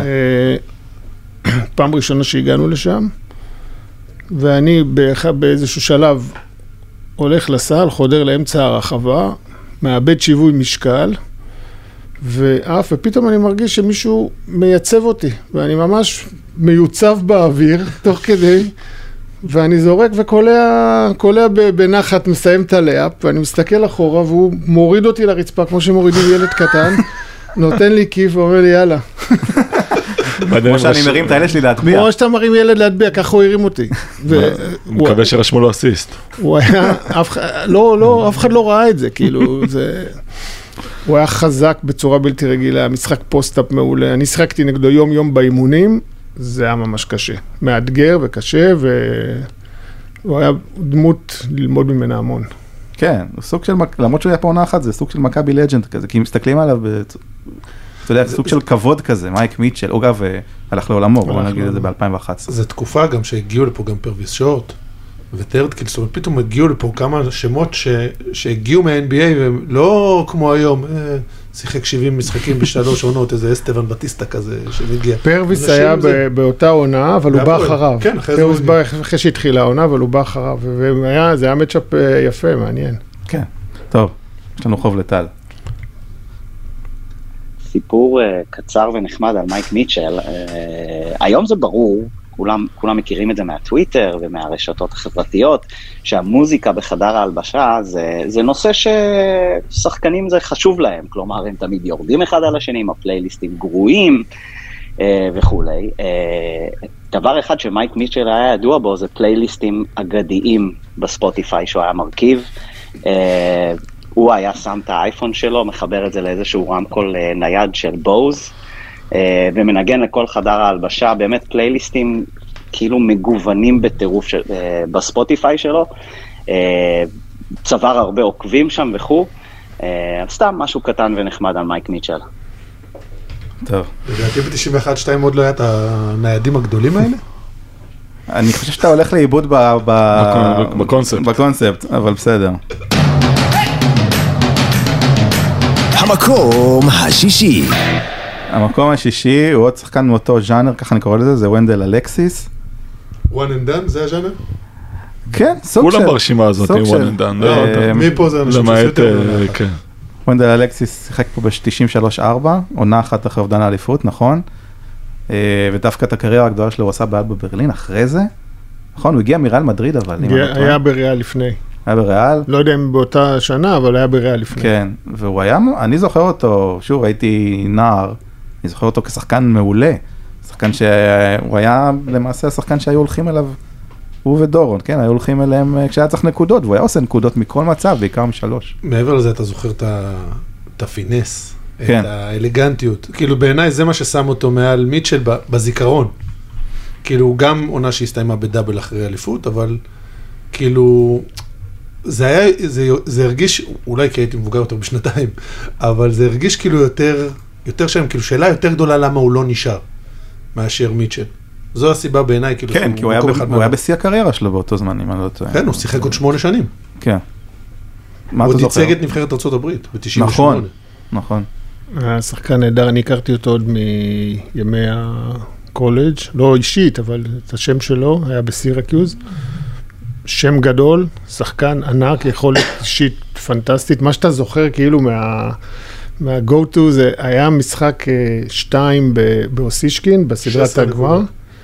פעם ראשונה שהגענו לשם, ואני באיזשהו שלב, הולך לסל, חודר לאמצע הרחבה, מאבד שיווי משקל, ואף, ופתאום אני מרגיש שמישהו מייצב אותי, ואני ממש מיוצב באוויר, תוך כדי, ואני זורק וקולע, קולע בנחת, מסיים את הלאפ, ואני מסתכל אחורה, והוא מוריד אותי לרצפה, כמו שמורידים ילד קטן, נותן לי כיף ואומר לי, יאללה. כמו שאני מרים את הילד שלי להטביע. כמו שאתה מרים ילד להטביע, ככה הוא הרים אותי. מקווה שרשמו לו אסיסט. הוא היה, לא, לא, אף אחד לא ראה את זה, כאילו, זה... הוא היה חזק בצורה בלתי רגילה, משחק פוסט-אפ מעולה. אני שחקתי נגדו יום-יום באימונים, זה היה ממש קשה. מאתגר וקשה, והוא היה דמות ללמוד ממנה המון. כן, סוג של, למרות שהוא היה פה עונה אחת, זה סוג של מכבי לג'נד כזה, כי מסתכלים עליו, אתה יודע, סוג של כבוד כזה, מייק מיטשל, אגב, הלך לעולמו, בוא נגיד את זה ב-אלפיים ואחת עשרה. זו תקופה גם שהגיעו לפה גם פרוויס שורט, וטרד, זאת אומרת, פתאום הגיעו לפה כמה שמות שהגיעו מה-אן בי איי, ולא כמו היום, שיחק שבעים משחקים בשלוש עונות, איזה אסטבן בטיסטה כזה שמגיע. פרוויס היה באותה עונה, אבל הוא בא אחריו. כן, אחרי זה הוא בא אחרי שהתחילה העונה, אבל הוא בא אחריו, וזה היה מצ'אפ יפה, מעניין. כן, טוב, יש לנו חוב לטל. סיפור קצר ונחמד על מייק מיטשל. היום זה ברור, כולם, כולם מכירים את זה מהטוויטר ומהרשתות החברתיות, שהמוזיקה בחדר ההלבשה זה, זה נושא ששחקנים זה חשוב להם, כלומר הם תמיד יורדים אחד על השני, עם הפלייליסטים גרועים אה, וכולי. אה, דבר אחד שמייק מיטשל היה ידוע בו זה פלייליסטים אגדיים בספוטיפיי שהוא היה מרכיב, אה, הוא היה שם את האייפון שלו, מחבר את זה לאיזשהו רמקול אה, נייד של בוז, ומנגן לכל חדר ההלבשה, באמת פלייליסטים כאילו מגוונים בטירוף של, בספוטיפיי שלו, צבר הרבה עוקבים שם וכו', סתם משהו קטן ונחמד על מייק מיטשל. טוב. לדעתי ב-תשעים ואחת שתיים עוד לא היה את הניידים הגדולים האלה? אני חושב שאתה הולך לאיבוד בקונספט. בקונספט, אבל בסדר. המקום השישי. המקום השישי הוא עוד שחקן מאותו ז'אנר, ככה אני קורא לזה, זה ונדל אלקסיס. one and done, זה הז'אנר? כן, סוג של... כולם ברשימה הזאת עם one and done. מי פה זה אנשים שיותר? ונדל אלקסיס שיחק פה ב-תשעים ושלוש ארבע, עונה אחת אחרי אובדן האליפות, נכון? ודווקא את הקריירה הגדולה שלו הוא עשה בעד בברלין, אחרי זה, נכון? הוא הגיע מריאל מדריד אבל. היה בריאל לפני. היה בריאל. לא יודע אם באותה שנה, אבל היה בריאל לפני. כן, והוא היה, אני זוכר אותו, שוב, הייתי נער, אני זוכר אותו כשחקן מעולה, שחקן שהוא היה למעשה השחקן שהיו הולכים אליו, הוא ודורון, כן, היו הולכים אליהם כשהיה צריך נקודות, והוא היה עושה נקודות מכל מצב, בעיקר משלוש. מעבר לזה אתה זוכר את הפינס, כן. את האלגנטיות, כאילו בעיניי זה מה ששם אותו מעל מיטשל בזיכרון, כאילו גם עונה שהסתיימה בדאבל אחרי אליפות, אבל כאילו... זה היה, זה, זה הרגיש, אולי כי הייתי מבוגר יותר בשנתיים, אבל זה הרגיש כאילו יותר, יותר שם, כאילו שאלה יותר גדולה למה הוא לא נשאר, מאשר מיטשל. זו הסיבה בעיניי, כאילו... כן, כי הוא היה, ב, הוא היה בשיא הקריירה שלו באותו זמן, אם אני לא טועה. כן, הוא שיחק עוד שמונה שנים. כן. מה אתה זוכר? זוכר? הוא ייצג את נבחרת ארצות הברית, ב-תשעים ושמונה. נכון, נכון. השחקן נהדר, אני הכרתי אותו עוד מימי הקולג', לא אישית, אבל את השם שלו היה בסירקיוז. שם גדול, שחקן ענק, יכולת אישית פנטסטית. מה שאתה זוכר כאילו מה, מה-go to זה היה משחק שתיים באוסישקין, בסדרת הגמר,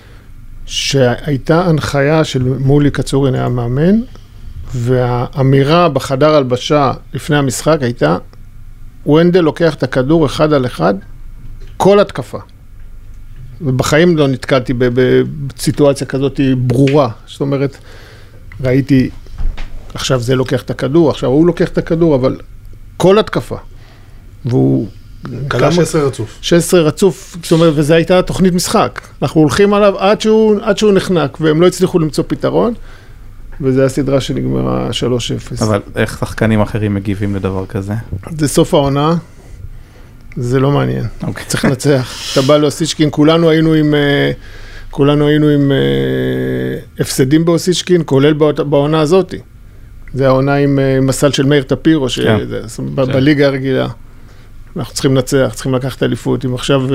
שהייתה הנחיה של מולי קצורין היה מאמן, והאמירה בחדר הלבשה לפני המשחק הייתה, ונדל לוקח את הכדור אחד על אחד, כל התקפה. ובחיים לא נתקלתי בסיטואציה כזאת ברורה, זאת אומרת, ראיתי, עכשיו זה לוקח את הכדור, עכשיו הוא לוקח את הכדור, אבל כל התקפה. והוא... קלה שש עשרה רצוף. שש עשרה רצוף, זאת אומרת, וזו הייתה תוכנית משחק. אנחנו הולכים עליו עד שהוא, עד שהוא נחנק, והם לא הצליחו למצוא פתרון, וזו הסדרה שנגמרה שלוש אפס. אבל איך שחקנים אחרים מגיבים לדבר כזה? זה סוף העונה, זה לא מעניין. אוקיי. צריך לנצח. אתה בא לאוסישקין, כולנו היינו עם... כולנו היינו עם uh, הפסדים באוסישקין, כולל בעונה הזאת. זה העונה עם uh, מסל של מאיר טפירו, שזה, yeah. ב- yeah. בליגה הרגילה. אנחנו צריכים לנצח, צריכים לקחת אליפות. אם עכשיו uh,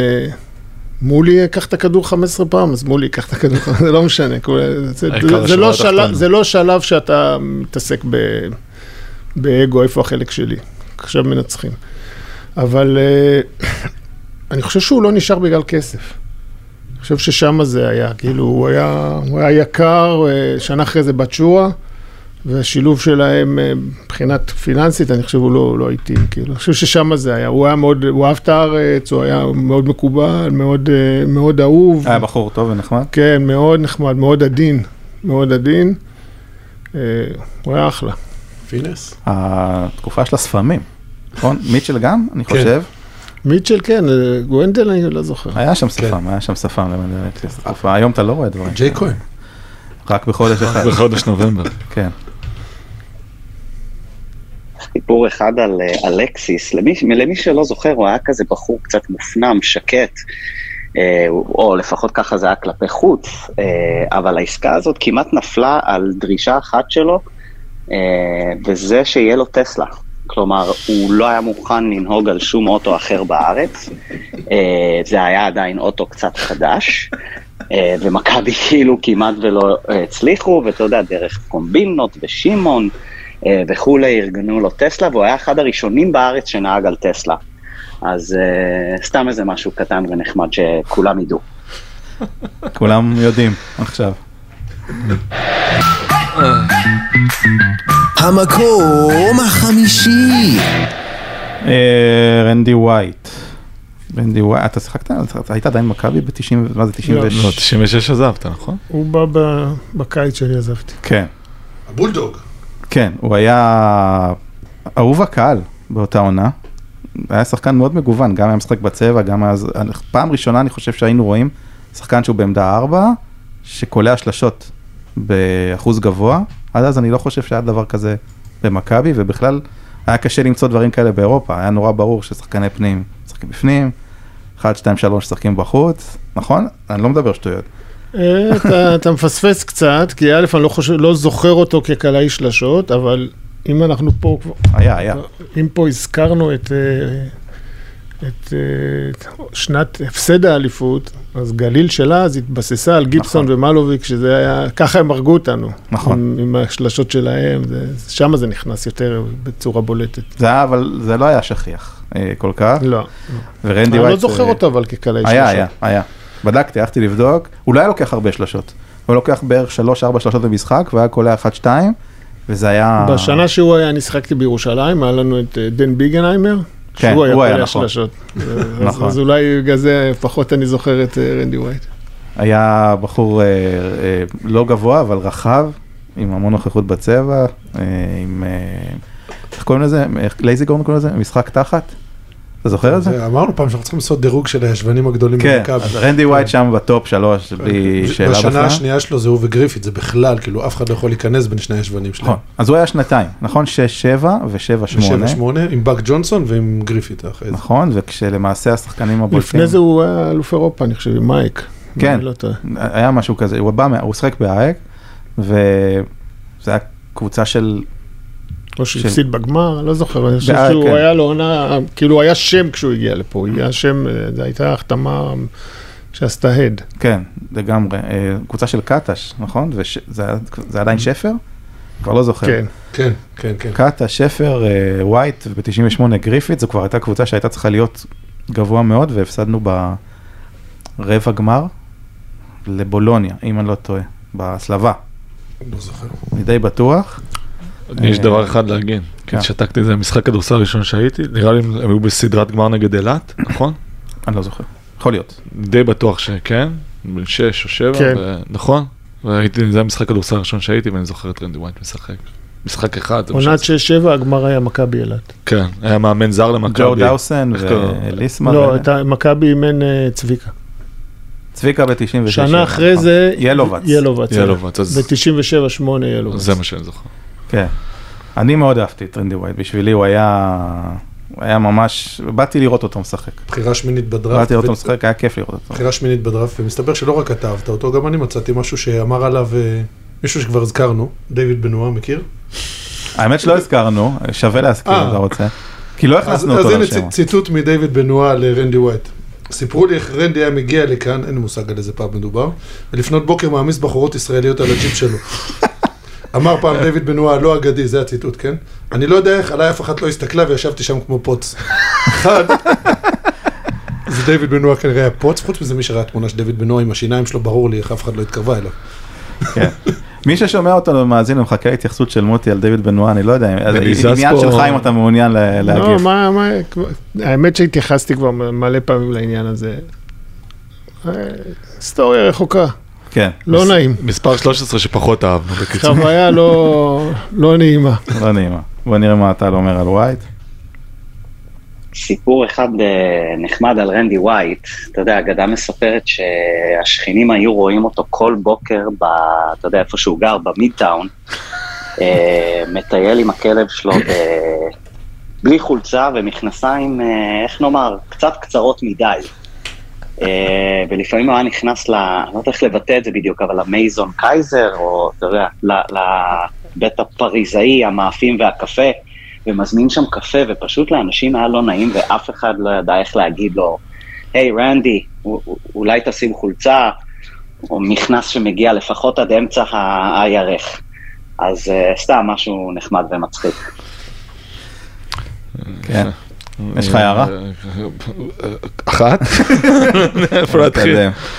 מולי ייקח את הכדור חמש עשרה פעם, אז מולי ייקח את הכדור, זה לא משנה. זה, זה, זה, לא שלב, זה לא שלב שאתה מתעסק ב, באגו, איפה החלק שלי. עכשיו מנצחים. אבל uh, אני חושב שהוא לא נשאר בגלל כסף. אני חושב ששם זה היה, כאילו, הוא היה, הוא היה יקר, שנה אחרי זה בצ'ורה, והשילוב שלהם מבחינת פיננסית, אני חושב הוא לא, לא איתי, כאילו, אני חושב ששם זה היה, הוא היה מאוד, הוא אהב את הארץ, הוא היה מאוד מקובל, מאוד, מאוד אהוב. היה בחור טוב ונחמד? כן, מאוד נחמד, מאוד עדין, מאוד עדין, הוא היה אחלה. פינס? התקופה של הספמים, נכון? מיטשל גם, אני חושב. מיטשל, כן, ונדל אני לא זוכר. היה שם שפם, היה שם שפם, היום אתה לא רואה דברים. ג'יי כהן. רק בחודש אחד. בחודש נובמבר. כן. סיפור אחד על אלקסיס, למי, למי שלא זוכר, הוא היה כזה בחור קצת מופנם, שקט, או לפחות ככה זה היה כלפי חוץ, אבל העסקה הזאת כמעט נפלה על דרישה אחת שלו, וזה שיהיה לו טסלה. כלומר, הוא לא היה מוכן לנהוג על שום אוטו אחר בארץ, זה היה עדיין אוטו קצת חדש, ומכבי כאילו כמעט ולא הצליחו, ואתה יודע, דרך קומבינות ושימון וכולי, ארגנו לו טסלה, והוא היה אחד הראשונים בארץ שנהג על טסלה. אז סתם איזה משהו קטן ונחמד שכולם ידעו. כולם יודעים עכשיו. המקום החמישי. רנדי ווייט. רנדי ווייט, אתה שחקת? היית עדיין מכבי ב-תשעים, מה זה תשעים ושש? לא, תשעים ושש עזבת, נכון? הוא בא בקיץ שלי עזבתי. כן. הבולדוג. כן, הוא היה אהוב הקהל באותה עונה. היה שחקן מאוד מגוון, גם היה משחק בצבע, גם היה... פעם ראשונה אני חושב שהיינו רואים שחקן שהוא בעמדה ארבע, שקולע שלשות באחוז גבוה. עד אז אני לא חושב שהיה דבר כזה במכבי, ובכלל היה קשה למצוא דברים כאלה באירופה. היה נורא ברור ששחקני פנים משחקים בפנים, אחת, שתיים, שלוש שחקים בחוץ, נכון? אני לא מדבר שטויות. אתה מפספס קצת, כי א', אני לא זוכר אותו כקלעי שלשות, אבל אם אנחנו פה... היה, היה. אם פה הזכרנו את... את שנת הפסד האליפות, אז גליל שלה, אז התבססה על גיבסון ומלוביק, שזה היה, ככה הם הרגו אותנו. נכון. עם, עם השלשות שלהם, שם זה נכנס יותר בצורה בולטת. זה היה, אבל זה לא היה שכיח כל כך. לא. ורנדי אני לא זוכר אותו, אבל כקלעי שלושה. היה, היה, היה. בדקתי, הלכתי לבדוק, הוא לא היה לוקח הרבה שלשות. הוא לוקח בערך שלוש, ארבע שלשות במשחק, והיה קולע אחת, שתיים, וזה היה... בשנה שהוא היה, נשחקתי בירושלים, היה לנו את דן ביגנהיימר, כן, הוא היה, נכון. נכון. אז אולי בגלל זה פחות אני זוכר את רנדי ווייט. היה בחור לא גבוה, אבל רחב, עם המון נוכחות בצבע, עם... איך קוראים לזה? לייזיגורן קוראים לזה? משחק תחת? אתה זוכר את זה? אמרנו פעם שאנחנו צריכים לעשות דירוג של הישבנים הגדולים במכבי. כן, אז רנדי ווייט שם בטופ שלוש, בלי שאלה בכלל. בשנה השנייה שלו זה הוא וגריפית, זה בכלל, כאילו אף אחד לא יכול להיכנס בין שני הישבנים שלהם. אז הוא היה שנתיים, נכון? שש שבע ושבע שמונה. ושבע שמונה, עם בק ג'ונסון ועם גריפית. נכון, וכשלמעשה השחקנים הבולטים... לפני זה הוא היה אלוף אירופה, אני חושב, עם מייק. כן, היה משהו כזה, הוא שחק באייק, וזה היה קבוצה של... או שהפסיד בגמר, אני לא זוכר, אני חושב שהוא היה לו עונה, כאילו היה שם כשהוא הגיע לפה, הוא היה שם, זו הייתה החתמה שעשתה הד. כן, לגמרי, קבוצה של קטש, נכון? וזה עדיין שפר? כבר לא זוכר. כן, כן, כן, כן. קטש, שפר, ווייט, וב-תשעים ושמונה גריפית, זו כבר הייתה קבוצה שהייתה צריכה להיות גבוה מאוד, והפסדנו ברבע גמר לבולוניה, אם אני לא טועה, בסלבה. לא זוכר. אני די בטוח. יש דבר אחד להגיד, כי שתקתי את זה, המשחק כדורסל הראשון שהייתי, נראה לי הם היו בסדרת גמר נגד אילת, נכון? אני לא זוכר, יכול להיות. די בטוח שכן, בין שש או שבע, נכון? זה המשחק כדורסל הראשון שהייתי, ואני זוכר את רנדי ווייט משחק. משחק אחד. עונת שש שבע, הגמר היה מכבי אילת. כן, היה מאמן זר למכבי. ג'ו דאוסן וליסמה. לא, מכבי אימן צביקה. צביקה ב-תשעים ושש. שנה אחרי זה... ילובץ. ילובץ. ב-תשעים ושבע שמונה ילובץ. זה מה שאני זוכר. כן. אני מאוד אהבתי את רנדי ווייט, בשבילי הוא היה, הוא היה ממש, באתי לראות אותו משחק. בחירה שמינית בדראפט. באתי לראות אותו משחק, היה כיף לראות אותו. בחירה שמינית בדראפט, ומסתבר שלא רק אתה אהבת אותו, גם אני מצאתי משהו שאמר עליו, מישהו שכבר הזכרנו, דיוויד בנואה, מכיר? האמת שלא הזכרנו, שווה להזכיר אם אתה רוצה, כי לא הכנסנו אותו לשם. אז הנה ציטוט מדיוויד בנואה לרנדי ווייט. סיפרו לי איך רנדי היה מגיע לכאן, אין מושג על איזה פאב מדובר, ולפנות בוקר מעמיס בחורות ישראליות על הג'יפ שלו. אמר פעם דיוויד בנואה, לא אגדי, זה הציטוט, כן? אני לא יודע איך, עליי אף אחת לא הסתכלה וישבתי שם כמו פוץ. אחד, זה דיוויד בנואה כנראה היה פוץ, חוץ מזה מי שראה תמונה של דיוויד בנואה עם השיניים שלו, ברור לי איך אף אחד לא התקרבה אליו. כן. מי ששומע אותנו מאזין ומחכה התייחסות של מוטי על דיוויד בנואה, אני לא יודע, עניין שלך אם אתה מעוניין להגיב. לא, מה, מה, האמת שהתייחסתי כבר מלא פעמים לעניין הזה. היסטוריה רחוקה. כן. לא נעים. מספר שלוש עשרה שפחות אהבנו. חוויה לא נעימה. לא נעימה. בוא נראה מה אתה אומר על ווייט. סיפור אחד נחמד על רנדי ווייט. אתה יודע, אגדה מספרת שהשכנים היו רואים אותו כל בוקר, אתה יודע, איפה שהוא גר, במידטאון, מטייל עם הכלב שלו בלי חולצה ומכנסיים, איך נאמר, קצת קצרות מדי. ולפעמים הוא היה נכנס ל... אני לא יודע איך לבטא את זה בדיוק, אבל למייזון קייזר, או אתה יודע, לבית הפריזאי, המאפים והקפה, ומזמין שם קפה, ופשוט לאנשים היה לא נעים, ואף אחד לא ידע איך להגיד לו, היי, רנדי, אולי תשים חולצה, או מכנס שמגיע לפחות עד אמצע הירך. אז סתם משהו נחמד ומצחיק. כן. יש לך הערה? אחת? איפה להתחיל?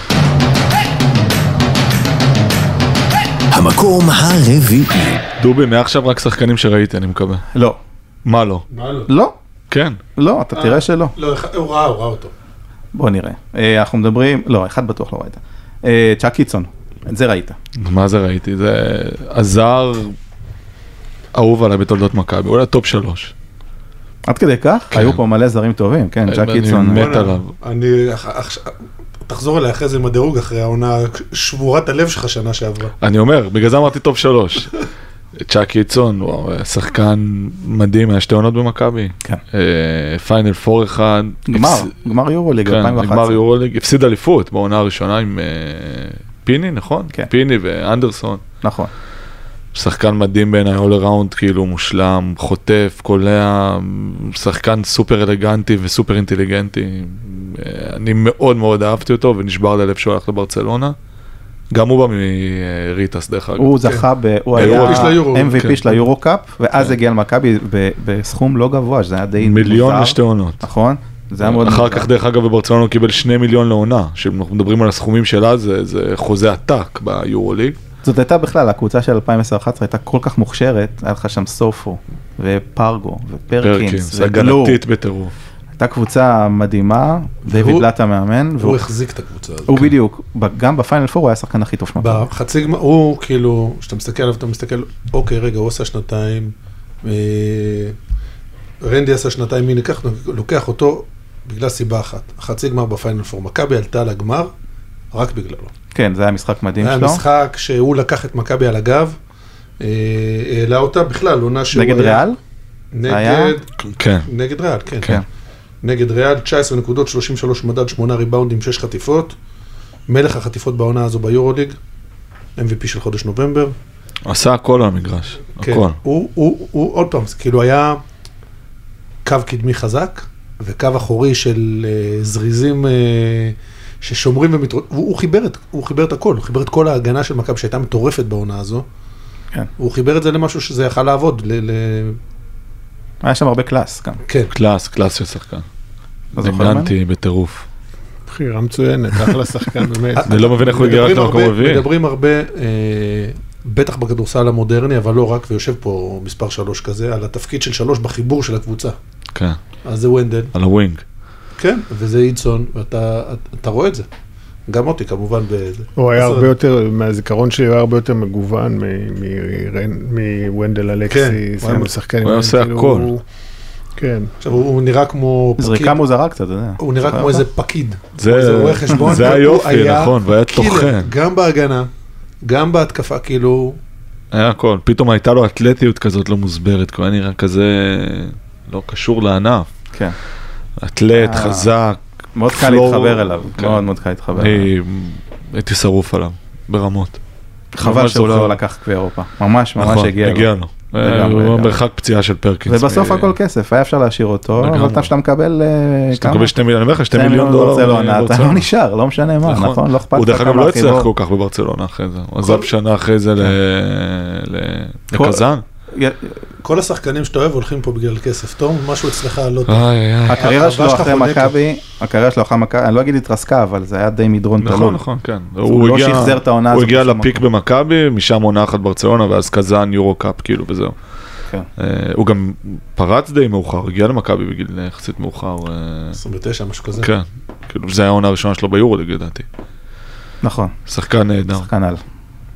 המקום הרביעי. דובי, מעכשיו רק שחקנים שראיתי, אני מקווה. לא. מה לא? לא. כן. לא, אתה תראה שלא. לא, הוא ראה, הוא ראה אותו. בוא נראה. אנחנו מדברים, לא, אחד בטוח לא ראית. צ'אק קיצון, את זה ראית. מה זה ראיתי? זה הזר אהוב עליי בתולדות מכבי, אולי טופ שלוש. עד כדי כך? היו פה מלא זרים טובים, כן, צ'אק קיצון. אני מת עליו. אני, תחזור אליי אחרי זה עם הדירוג, אחרי העונה שבורת הלב שלך שנה שעברה. אני אומר, בגלל זה אמרתי טופ שלוש. צ'אק קיצון, שחקן מדהים, היה שתי עונות במכבי. כן. פיינל פור אחד. גמר, גמר יורוליג אלפיים ואחת עשרה. גמר יורוליג, הפסיד אליפות בעונה הראשונה עם פיני, נכון? כן. פיני ואנדרסון. נכון. שחקן מדהים בעיניי, all around, כאילו מושלם, חוטף, קולע, שחקן סופר אלגנטי וסופר אינטליגנטי. אני מאוד מאוד אהבתי אותו, ונשבר ללב שהוא הלך לברצלונה. גם הוא בא מריטס, דרך אגב. הוא זכה, הוא היה אם וי פי של היורו-קאפ, ואז הגיע למכבי בסכום לא גבוה, שזה היה די מוזר. מיליון לשתי עונות. נכון? זה היה מאוד מוזר. אחר כך, דרך אגב, בברצלונה הוא קיבל שני מיליון לעונה, שאנחנו מדברים על הסכומים שלה, זה חוזה עתק ביורוליג. זאת הייתה בכלל, הקבוצה של אלפיים עשר אחת עשרה הייתה כל כך מוכשרת, היה לך שם סופו, ופרגו, ופרקינס, וגלור. הגנתית בטירוף. הייתה קבוצה מדהימה, דיוויד בלאט המאמן. הוא החזיק את הקבוצה הזאת. הוא בדיוק, גם בפיינל פור הוא היה השחקן הכי טוב שמכבי. בחצי גמר, הוא כאילו, כשאתה מסתכל עליו, אתה מסתכל, אוקיי, רגע, הוא עשה שנתיים, רנדי עשה שנתיים, מי ניקח, לוקח אותו בגלל סיבה אחת. החצי גמר בפיינל פור, מכבי עלתה לגמר רק בגללו. כן, זה היה משחק מדהים שלו. זה היה משחק שהוא לקח את מכבי על הגב, העלה אותה בכלל, עונה שהוא נגד ריאל? נגד, כן. נגד ריאל, כן. כן. נגד ריאל, תשע עשרה נקודות, שלושים ושלוש מדד, שמונה ריבאונדים, שש חטיפות. מלך החטיפות בעונה הזו ביורוליג, אם וי פי של חודש נובמבר. עשה הכל על המגרש, כן. הכל. הוא, הוא, הוא, עוד פעם, כאילו היה קו קדמי חזק, וקו אחורי של uh, זריזים uh, ששומרים ומתרוצים. הוא, הוא, חיבר את, הוא חיבר את הכל, הוא חיבר את כל ההגנה של מכבי שהייתה מטורפת בעונה הזו. כן. הוא חיבר את זה למשהו שזה יכל לעבוד. ל, ל... היה שם הרבה קלאס גם. כן. קלאס, קלאס של שחקן. דומיננטי בטירוף. בחירה מצוינת, אחלה שחקן באמת. אני לא מבין איך הוא הגיע רק למקום רביעי. מדברים הרבה, בטח בכדורסל המודרני, אבל לא רק, ויושב פה מספר שלוש כזה, על התפקיד של שלוש בחיבור של הקבוצה. כן. אז זה ונדל. על הווינג. כן, וזה אידסון, ואתה רואה את זה. גם אותי כמובן. הוא היה הרבה יותר, מהזיכרון שלי, הוא היה הרבה יותר מגוון מוונדל אלקסיס. הוא היה עושה הכל. כן. עכשיו, הוא נראה כמו פקיד. זריקה מוזרה קצת, אתה יודע. הוא נראה כמו איזה פקיד. זה היופי, נכון, והיה תוכן. גם בהגנה, גם בהתקפה, כאילו... היה הכל. פתאום הייתה לו אתלטיות כזאת לא מוסברת, כי הוא היה נראה כזה לא קשור לענף. כן. אתלט, חזק. מאוד קל להתחבר אליו. מאוד מאוד קל להתחבר אליו. הייתי שרוף עליו, ברמות. חבל שהוא לא לקח כבי אירופה. ממש, ממש הגיע לו. הגיע לו. הוא מרחק פציעה של פרקינס. ובסוף הכל כסף, היה אפשר להשאיר אותו, אבל אתה שאתה מקבל שאתה מקבל שני מיליון, אני אומר לך, שני מיליון דולר. אתה לא נשאר, לא משנה מה, נכון? לא אכפת. הוא דרך אגב לא הצליח כל כך בברצלונה אחרי זה, הוא עזב שנה אחרי זה לקזאן. כל השחקנים שאתה אוהב הולכים פה בגלל כסף, תום, משהו אצלך לא טוב. הקריירה שלו אחרי מכבי, הקריירה שלו אחרי מכבי, אני לא אגיד התרסקה, אבל זה היה די מדרון תלול. נכון, נכון, כן. הוא לא שחזר את העונה הזאת. הוא הגיע לפיק במכבי, משם עונה אחת ברצלונה, ואז קזאן, יורו קאפ, כאילו, וזהו. הוא גם פרץ די מאוחר, הגיע למכבי בגיל יחסית מאוחר. עשרים ותשע, משהו כזה. כן, כאילו, זה היה העונה הראשונה שלו ביורוליג, לדעתי. נכון. שחקן נהדר. שחקן על.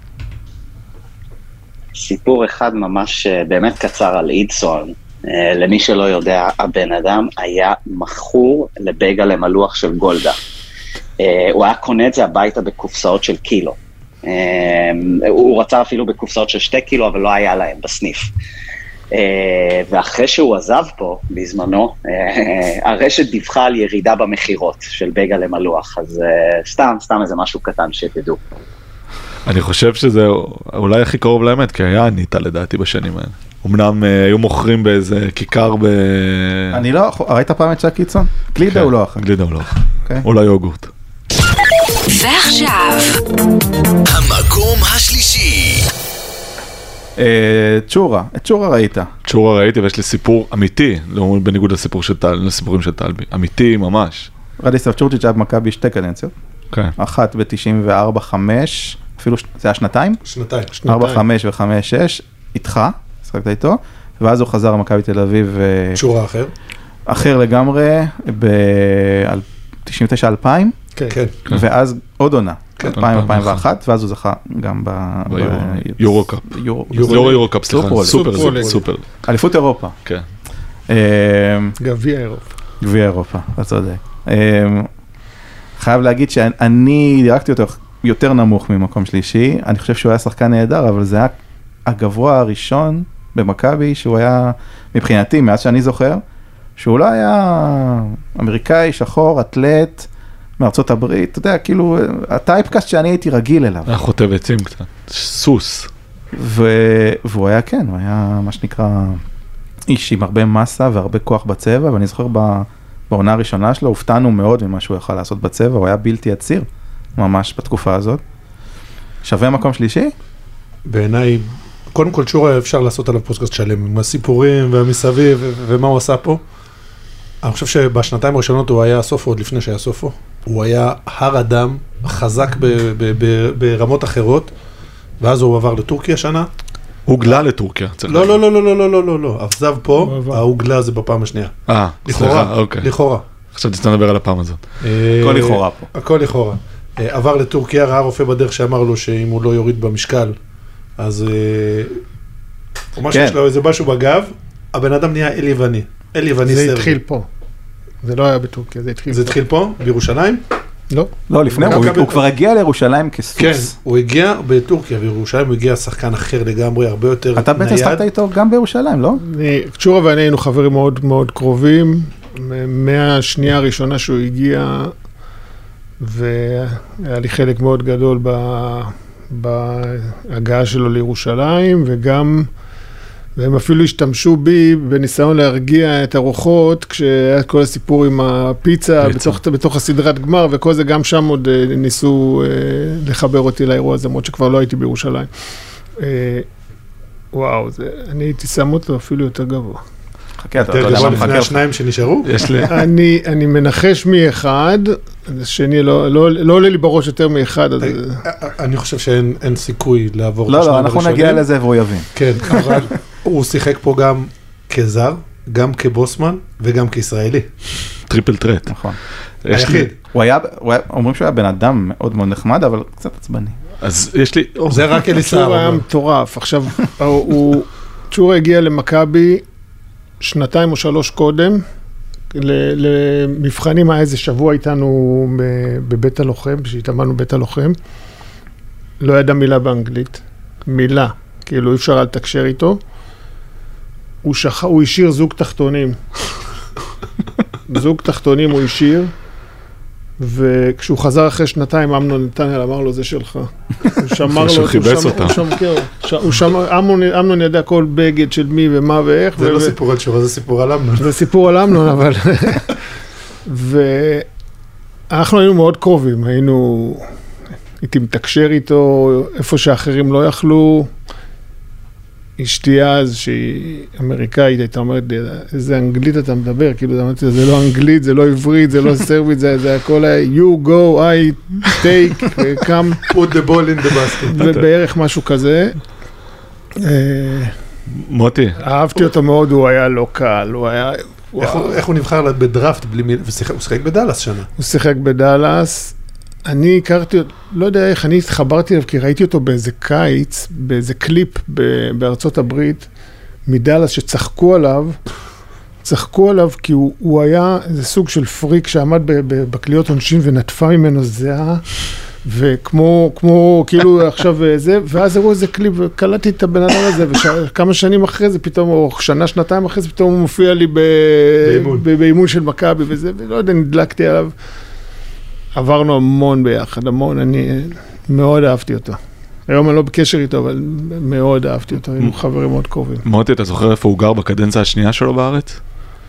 סיפור אחד ממש באמת קצר על אידסון, למי שלא יודע, הבן אדם היה מכור לבייגלה מלוח של גולדה. הוא היה קונה את זה הביתה בקופסאות של קילו. הוא רצה אפילו בקופסאות של שתי קילו, אבל לא היה להם בסניף. ואחרי שהוא עזב פה, בזמנו, הרשת דיווחה על ירידה במחירות של בגה למלוח, אז סתם, סתם איזה משהו קטן שתדעו. אני חושב שזה אולי הכי קרוב לאמת, כי היה ניטה לדעתי בשנים האלה. אמנם היו מוכרים באיזה כיכר ב... אני לא, ראית פעם את שקיצון? גלידה הוא לא אכל. גלידה הוא לא אכל. אולי יוגורט. ועכשיו, המקום השלישי. צ'ורה, את צ'ורה ראית. צ'ורה ראיתי, ויש לי סיפור אמיתי, בניגוד לסיפור של טל, לסיפורים של טלבי. אמיתי ממש. רדיסלב צ'ורצ'יץ' היה במכבי שתי קדנציות. אחת ב-תשעים וארבע חמש, אפילו זה היה שנתיים? שנתיים. ארבע חמש וחמש שש, איתך, שחקת איתו, ואז הוא חזר למכבי תל אביב. צ'ורה אחר? אחר לגמרי, ב-תשעים ותשע אלפיים. כן. ואז עוד עונה, אלפיים אלפיים ואחת, ואז הוא זכה גם ביורוקאפ. לא יורוקאפ, סליחה, סופר, סופר. אליפות אירופה. כן. גביע אירופה. גביע אירופה, אתה צודק. חייב להגיד שאני דירקתי אותו יותר נמוך ממקום שלישי, אני חושב שהוא היה שחקן נהדר, אבל זה היה הגבוה הראשון במכבי, שהוא היה, מבחינתי, מאז שאני זוכר, שהוא לא היה אמריקאי, שחור, אתלט, מארצות הברית, אתה יודע, כאילו, הטייפקאסט שאני הייתי רגיל אליו. היה חוטב עצים קצת, סוס. והוא היה, כן, הוא היה מה שנקרא איש עם הרבה מסה והרבה כוח בצבע, ואני זוכר בעונה הראשונה שלו, הופתענו מאוד ממה שהוא יכל לעשות בצבע, הוא היה בלתי עציר, ממש בתקופה הזאת. שווה מקום שלישי? בעיניי, קודם כל צ'ורה אפשר לעשות עליו פודקאסט שלם, עם הסיפורים והמסביב ומה הוא עשה פה. אני חושב שבשנתיים הראשונות הוא היה סופו, עוד לפני שהיה סופו. הוא היה הר אדם, חזק ברמות אחרות, ואז הוא עבר לטורקיה שנה. הוגלה לטורקיה. לא, לא, לא, לא, לא, לא, לא, לא. עזב פה, ההוגלה זה בפעם השנייה. אה, סליחה, אוקיי. לכאורה. עכשיו תצטרך לדבר על הפעם הזאת. הכל לכאורה פה. הכל לכאורה. עבר לטורקיה, ראה רופא בדרך שאמר לו שאם הוא לא יוריד במשקל, אז הוא משהו יש לו איזה משהו בגב, הבן אדם נהיה אל יווני. אל יווני סרבי. זה התחיל פה. זה לא היה בטורקיה, זה התחיל פה. זה התחיל פה? בירושלים? לא. לא, לפני, הוא כבר הגיע לירושלים כסוס. כן, הוא הגיע בטורקיה, בירושלים הוא הגיע שחקן אחר לגמרי, הרבה יותר נייד. אתה בעצם שחקת איתו גם בירושלים, לא? צ'ורה ואני היינו חברים מאוד מאוד קרובים, מהשנייה הראשונה שהוא הגיע, והיה לי חלק מאוד גדול בהגעה שלו לירושלים, וגם, והם אפילו השתמשו בי בניסיון להרגיע את הרוחות, כשהיה כל הסיפור עם הפיצה בתוך, בתוך הסדרת גמר, וכל זה גם שם עוד ניסו לחבר אותי לאירוע הזה, למרות שכבר לא הייתי בירושלים. וואו, זה, אני הייתי שם אותו אפילו יותר גבוה. חכה, אתה יודע מה מחכה לפני השניים שנשארו? אני, אני מנחש מאחד, השני לא, לא, לא עולה לי בראש יותר מאחד. אני חושב שאין סיכוי לעבור. לא, לא, אנחנו נגיע לזה והוא יבין. כן, אבל הוא שיחק פה גם כזר, גם כבוסמן וגם כישראלי. טריפל טרט. נכון. היחיד. הוא היה, אומרים שהוא היה בן אדם מאוד מאוד נחמד, אבל קצת עצבני. אז יש לי... זה רק אליסר. צ'ורה היה מטורף. עכשיו, צ'ורה הגיע למכבי שנתיים או שלוש קודם, למבחנים היה איזה שבוע איתנו בבית הלוחם, שהתאמנו בית הלוחם, לא ידע מילה באנגלית, מילה, כאילו אי אפשר לתקשר איתו, הוא, שח... הוא השאיר זוג תחתונים, זוג תחתונים הוא השאיר, וכשהוא חזר אחרי שנתיים, אמנון נתנאל אמר לו, זה שלך. הוא שמר לו, הוא חיבץ אותה. הוא שמר, אמנון ידע כל בגד של מי ומה ואיך. זה לא סיפור על שורה, זה סיפור על אמנון. זה סיפור על אמנון, אבל... ואנחנו היינו מאוד קרובים, היינו... הייתי מתקשר איתו, איפה שאחרים לא יכלו. אשתי אז, שהיא אמריקאית, הייתה אומרת, איזה אנגלית אתה מדבר, כאילו, זה לא אנגלית, זה לא עברית, זה לא סרבית, זה הכל היה, you go, I take, come, put the ball in the basket. ובערך משחק כזה. מוטי. אהבתי אותו מאוד, הוא היה לא קל, הוא היה... איך הוא נבחר בדראפט, הוא שיחק בדלס שנה? הוא שיחק בדלס. אני הכרתי, לא יודע איך, אני התחברתי אליו, כי ראיתי אותו באיזה קיץ, באיזה קליפ בארצות הברית, מדלס שצחקו עליו, צחקו עליו כי הוא, הוא היה איזה סוג של פריק שעמד בקליות עונשין ונטפה ממנו זהה, וכמו, כמו, כאילו עכשיו זה, ואז הראו איזה קליפ, וקלטתי את הבן אדם הזה, וכמה שנים אחרי זה פתאום, או שנה, שנתיים אחרי זה, פתאום הוא מופיע לי באימון של מכבי וזה, ולא יודע, נדלקתי עליו. עברנו המון ביחד, המון, אני מאוד אהבתי אותו. היום אני לא בקשר איתו, אבל מאוד אהבתי אותו, היינו חברים מאוד קרובים. מוטי, אתה זוכר איפה הוא גר בקדנציה השנייה שלו בארץ?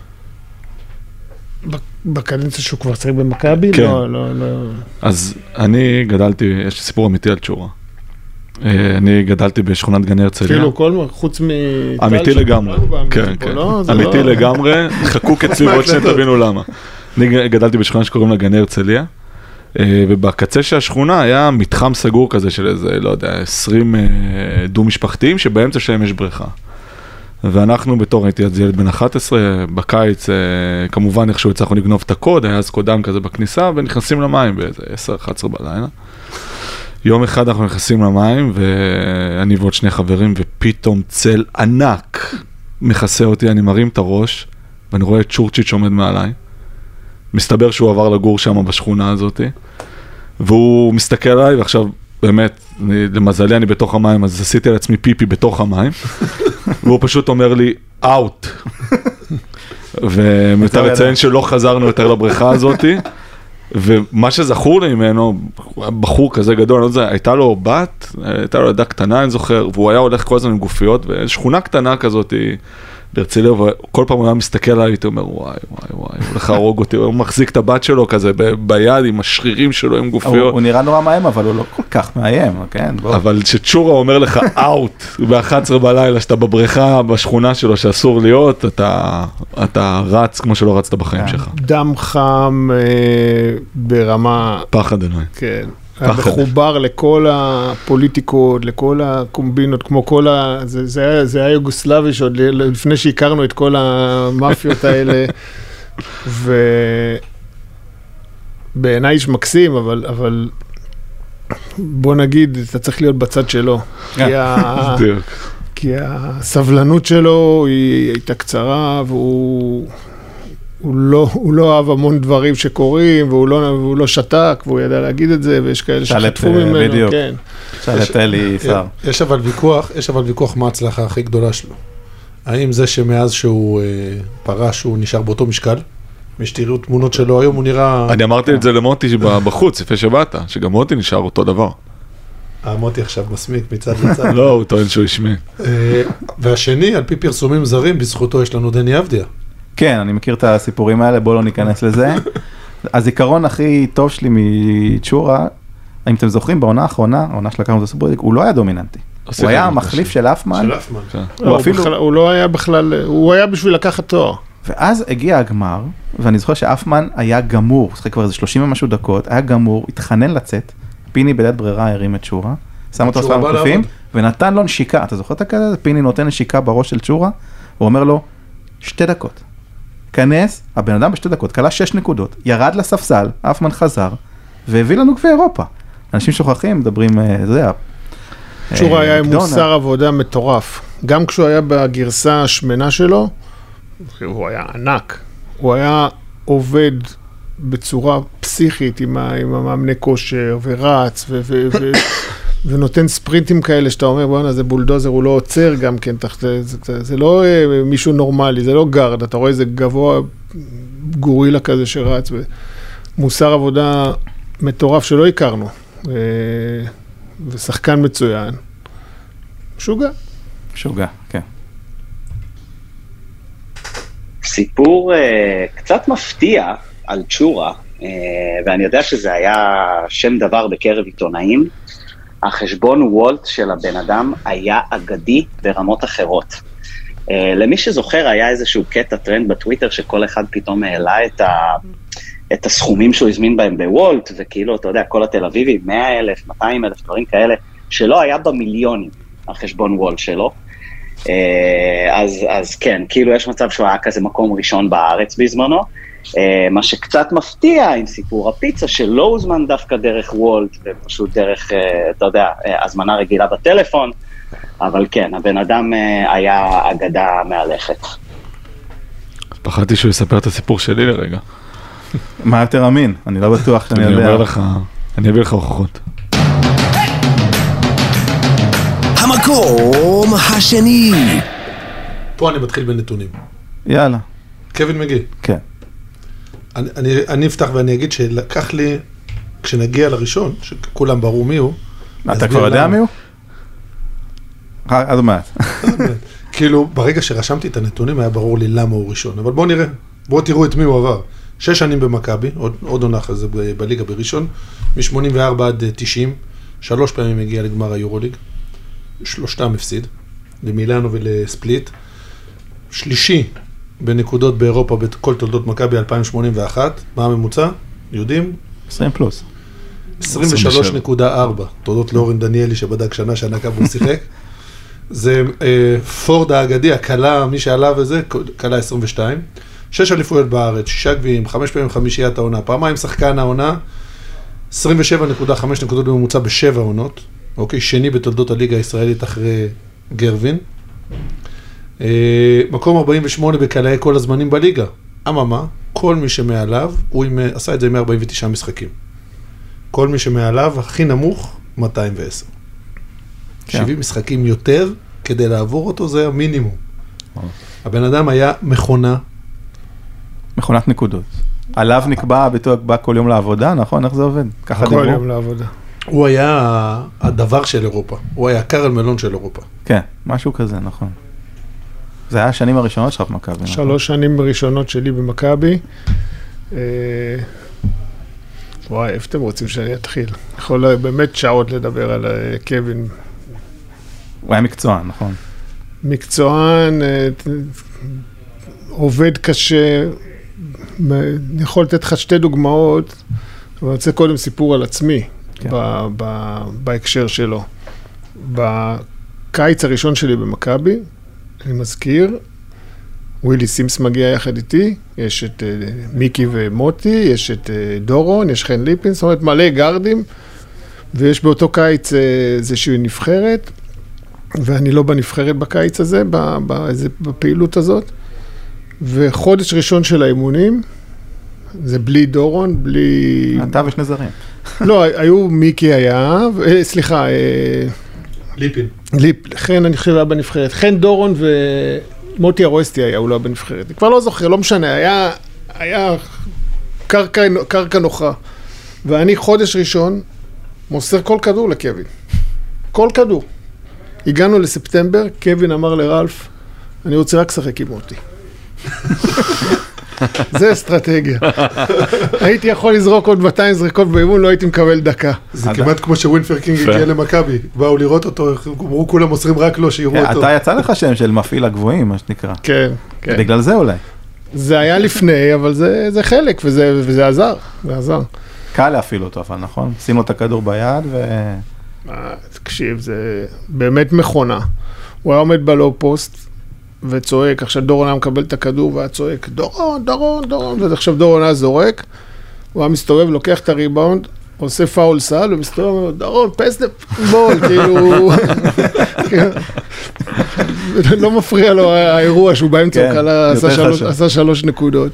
בקדנציה שהוא כבר צריך במכבי? כן. לא, לא, לא. אז אני גדלתי, יש לי סיפור אמיתי על צ'ורה. אני גדלתי בשכונת גני הרצליה. כאילו כל, חוץ מ... אמיתי לגמרי. כן, כן. אמיתי לגמרי, חכוק אצלי ועוד שני תבינו למה. אני גדלתי בשכונה שקוראים לה גני הרצליה, ובקצה של השכונה היה מתחם סגור כזה של איזה, לא יודע, עשרים דו-משפחתיים, שבאמצע שלהם יש בריכה. ואנחנו בתור, הייתי אז ילד בן אחת עשרה, בקיץ, כמובן איכשהו הצלחנו לגנוב את הקוד, היה אז קודם כזה בכניסה, ונכנסים למים באיזה עשר אחת עשרה בלילה. יום אחד אנחנו נכנסים למים, ואני ועוד שני חברים, ופתאום צל ענק מכסה אותי, אני מרים את הראש, ואני רואה את צ'ורצ'יץ' עומד מעליי. מסתבר שהוא עבר לגור שם בשכונה הזאת, והוא מסתכל עליי, ועכשיו באמת, אני, למזלי אני בתוך המים, אז עשיתי על עצמי פיפי בתוך המים, והוא פשוט אומר לי, אאוט. ומיותר לציין שלא חזרנו יותר לבריכה הזאת, ומה שזכור לי ממנו, בחור כזה גדול, אני לא יודע, הייתה לו בת, הייתה לו ידה קטנה, אני זוכר, והוא היה הולך כל הזמן עם גופיות, ושכונה קטנה כזאת, ברצליה, וכל פעם הוא היה מסתכל עליי, הייתי אומר, וואי, וואי, וואי, הוא הולך להרוג אותי, הוא מחזיק את הבת שלו כזה ביד, עם השרירים שלו, עם גופיות. הוא נראה נורא מאיים, אבל הוא לא כל כך מאיים, כן, בוא. אבל שצ'ורה אומר לך, אאוט, ב-אחת עשרה בלילה, שאתה בבריכה, בשכונה שלו, שאסור להיות, אתה רץ כמו שלא רצת בחיים שלך. דם חם ברמה... פחד אלוהים. כן. מחובר לכל הפוליטיקות, לכל הקומבינות, כמו כל ה... זה, זה היה, זה היה יוגוסלבי שעוד לפני שהכרנו את כל המאפיות האלה, ובעיניי איש מקסים, אבל, אבל בוא נגיד, אתה צריך להיות בצד שלו, כי, ה... כי הסבלנות שלו היא הייתה קצרה, והוא... הוא לא, הוא לא אהב המון דברים שקורים, והוא לא, והוא לא שתק, והוא ידע להגיד את זה, ויש כאלה שחטפו ממנו, בדיוק. כן. שאל את אלי שר. יש אבל ויכוח, יש אבל ויכוח מה ההצלחה הכי גדולה שלו. האם זה שמאז שהוא פרש, הוא נשאר באותו משקל? משתירו תמונות שלו היום, הוא נראה... אני אמרתי את זה למוטי בחוץ, לפני שבאת, שגם מוטי נשאר אותו דבר. מוטי עכשיו מסמיק מצד לצד. לא, הוא טוען שהוא ישמע. והשני, על פי פרסומים זרים, בזכותו יש לנו דני אבדיה. כן, אני מכיר את הסיפורים האלה, בואו לא ניכנס לזה. הזיכרון הכי טוב שלי מצ'ורה, אם אתם זוכרים, בעונה האחרונה, העונה שלקחנו את הסופרליג, הוא לא היה דומיננטי. הוא היה המחליף של אפמן. של אפמן. הוא לא היה בכלל, הוא היה בשביל לקחת תואר. ואז הגיע הגמר, ואני זוכר שאפמן היה גמור, שחק כבר איזה שלושים ומשהו דקות, היה גמור, התחנן לצאת, פיני בלית ברירה הרים את צ'ורה, שם אותו ספר מחליפים, ונתן לו נשיקה. אתה זוכר את הכזה? פיני נותן נשיקה בראש של צ'ורה, הוא אומר לו, שתי דקות. כנס, הבן אדם בשתי דקות, קלה שש נקודות, ירד לספסל, אפמן חזר, והביא לנו גביע אירופה. אנשים שוכחים, מדברים, זה היה... צ'ורה היה עם מוסר עבודה מטורף. גם כשהוא היה בגרסה השמנה שלו, הוא היה ענק. הוא היה עובד בצורה פסיכית עם המאמני כושר, ורץ, ונותן ספרינטים כאלה, שאתה אומר, בוא'נה, זה בולדוזר, הוא לא עוצר גם כן, זה לא מישהו נורמלי, זה לא גרד, אתה רואה איזה גבוה גורילה כזה שרץ, מוסר עבודה מטורף שלא הכרנו, ושחקן מצוין, משוגע. משוגע, כן. סיפור קצת מפתיע על צ'ורה, ואני יודע שזה היה שם דבר בקרב עיתונאים, החשבון וולט של הבן אדם היה אגדי ברמות אחרות. Uh, למי שזוכר, היה איזשהו קטע טרנד בטוויטר, שכל אחד פתאום העלה את, ה, את הסכומים שהוא הזמין בהם בוולט, וכאילו, אתה יודע, כל התל אביבי, מאה אלף, מאתיים אלף, דברים כאלה, שלא היה במיליונים, החשבון וולט שלו. Uh, אז, אז כן, כאילו יש מצב שהוא היה כזה מקום ראשון בארץ בזמנו, Uh, מה שקצת מפתיע עם סיפור הפיצה, שלא הוזמן דווקא דרך וולט, ופשוט דרך, uh, אתה יודע, uh, הזמנה רגילה בטלפון, אבל כן, הבן אדם uh, היה אגדה מהלכת. פחדתי שהוא יספר את הסיפור שלי לרגע. מה יותר אמין? אני לא בטוח שאני יודע. אני אומר לך, אני אביא לך הוכחות. המקום השני. פה אני מתחיל בנתונים. יאללה. קווין מגי. כן. אני, אני, אני אפתח ואני אגיד שלקח לי, כשנגיע לראשון, שכולם ברור מי הוא. אתה כבר יודע מי הוא? עד מעט. כאילו, ברגע שרשמתי את הנתונים, היה ברור לי למה הוא ראשון. אבל בואו נראה, בואו תראו את מי הוא עבר. שש שנים במכבי, עוד, עוד עונה כזה בליגה בראשון, מ-שמונים וארבע עד תשעים, שלוש פעמים הגיע לגמר היורוליג, שלושתם הפסיד, למילאנו ולספליט, שלישי בנקודות באירופה בכל תולדות מכבי אלפיים שמונים ואחת, מה הממוצע? יודעים? עשרים פלוס. עשרים ושלוש נקודה ארבע, תודות לאורן דניאלי שבדק שנה שנה כמה הוא שיחק. זה אה, פורד האגדי, הקלה, מי שעלה וזה, קלה עשרים ושתיים. שש אליפויות בארץ, שישה גביעים, חמש פעמים חמישיית העונה, פעמיים שחקן העונה, עשרים ושבע נקודה חמש נקודות בממוצע בשבע עונות, אוקיי, שני בתולדות הליגה הישראלית אחרי גרווין. אה, מקום ארבעים ושמונה בקלעי כל הזמנים בליגה. אממה, כל מי שמעליו, הוא עם, עשה את זה עם ארבעים ותשעה משחקים. כל מי שמעליו, הכי נמוך, מאתיים ועשר. כן. שבעים משחקים יותר, כדי לעבור אותו, זה המינימום. הבן אדם היה מכונה. מכונת נקודות. עליו נקבע, ביתו בא כל יום לעבודה, נכון? איך זה עובד? ככה דיברו? כל יום לעבודה. הוא היה הדבר של אירופה. הוא היה קרל מלון של אירופה. כן, משהו כזה, נכון. זה היה השנים הראשונות שלך במכבי. שלוש שנים ראשונות שלי במכבי. וואי, איפה אתם רוצים שאני אתחיל? יכול באמת שעות לדבר על קווין. הוא היה מקצוען, נכון? מקצוען, עובד קשה, אני יכול לתת לך שתי דוגמאות, אבל אני רוצה קודם סיפור על עצמי, כן. ב- ב- בהקשר שלו. בקיץ הראשון שלי במכבי, אני מזכיר, ווילי סימס מגיע יחד איתי, יש את uh, מיקי ומוטי, יש את uh, דורון, יש חן ליפין, זאת אומרת מלא גרדים, ויש באותו קיץ uh, איזושהי נבחרת, ואני לא בנבחרת בקיץ הזה, בפעילות הזאת, וחודש ראשון של האימונים, זה בלי דורון, בלי... אתה ושני זרים. לא, היו מיקי היה, סליחה, ליפין. ליפ, חן אני חושב היה בנבחרת, חן דורון ומוטי הרואסטי היה, הוא לא בנבחרת. אני כבר לא זוכר, לא משנה, היה, היה קרקע, קרקע נוחה. ואני חודש ראשון מוסר כל כדור לקווין. כל כדור. הגענו לספטמבר, קווין אמר לרלף, אני רוצה רק לשחק עם מוטי. זה אסטרטגיה. הייתי יכול לזרוק עוד מאתיים זריקות באימון, לא הייתי מקבל דקה. זה כמעט כמו שווינפר קינג הגיע למכבי. באו לראות אותו, אמרו כולם מוסרים רק לו שיראו אותו. אתה יצא לך שם של מפעיל הגבוהים, מה שנקרא. כן, כן. בגלל זה אולי. זה היה לפני, אבל זה חלק, וזה עזר. זה עזר. קל להפעיל אותו, אבל נכון? שים לו את הכדור ביד ו... תקשיב, זה באמת מכונה. הוא היה עומד בלואו פוסט, וצועק, עכשיו דורון היה מקבל את הכדור, והיה צועק, דורון, דורון, דורון, ועכשיו דורון היה זורק, הוא היה מסתובב, לוקח את הריבאונד, עושה פאול סל, ומסתובב, דורון, פס בול, כאילו, לא מפריע לו האירוע שהוא באמצע, עשה שלוש נקודות.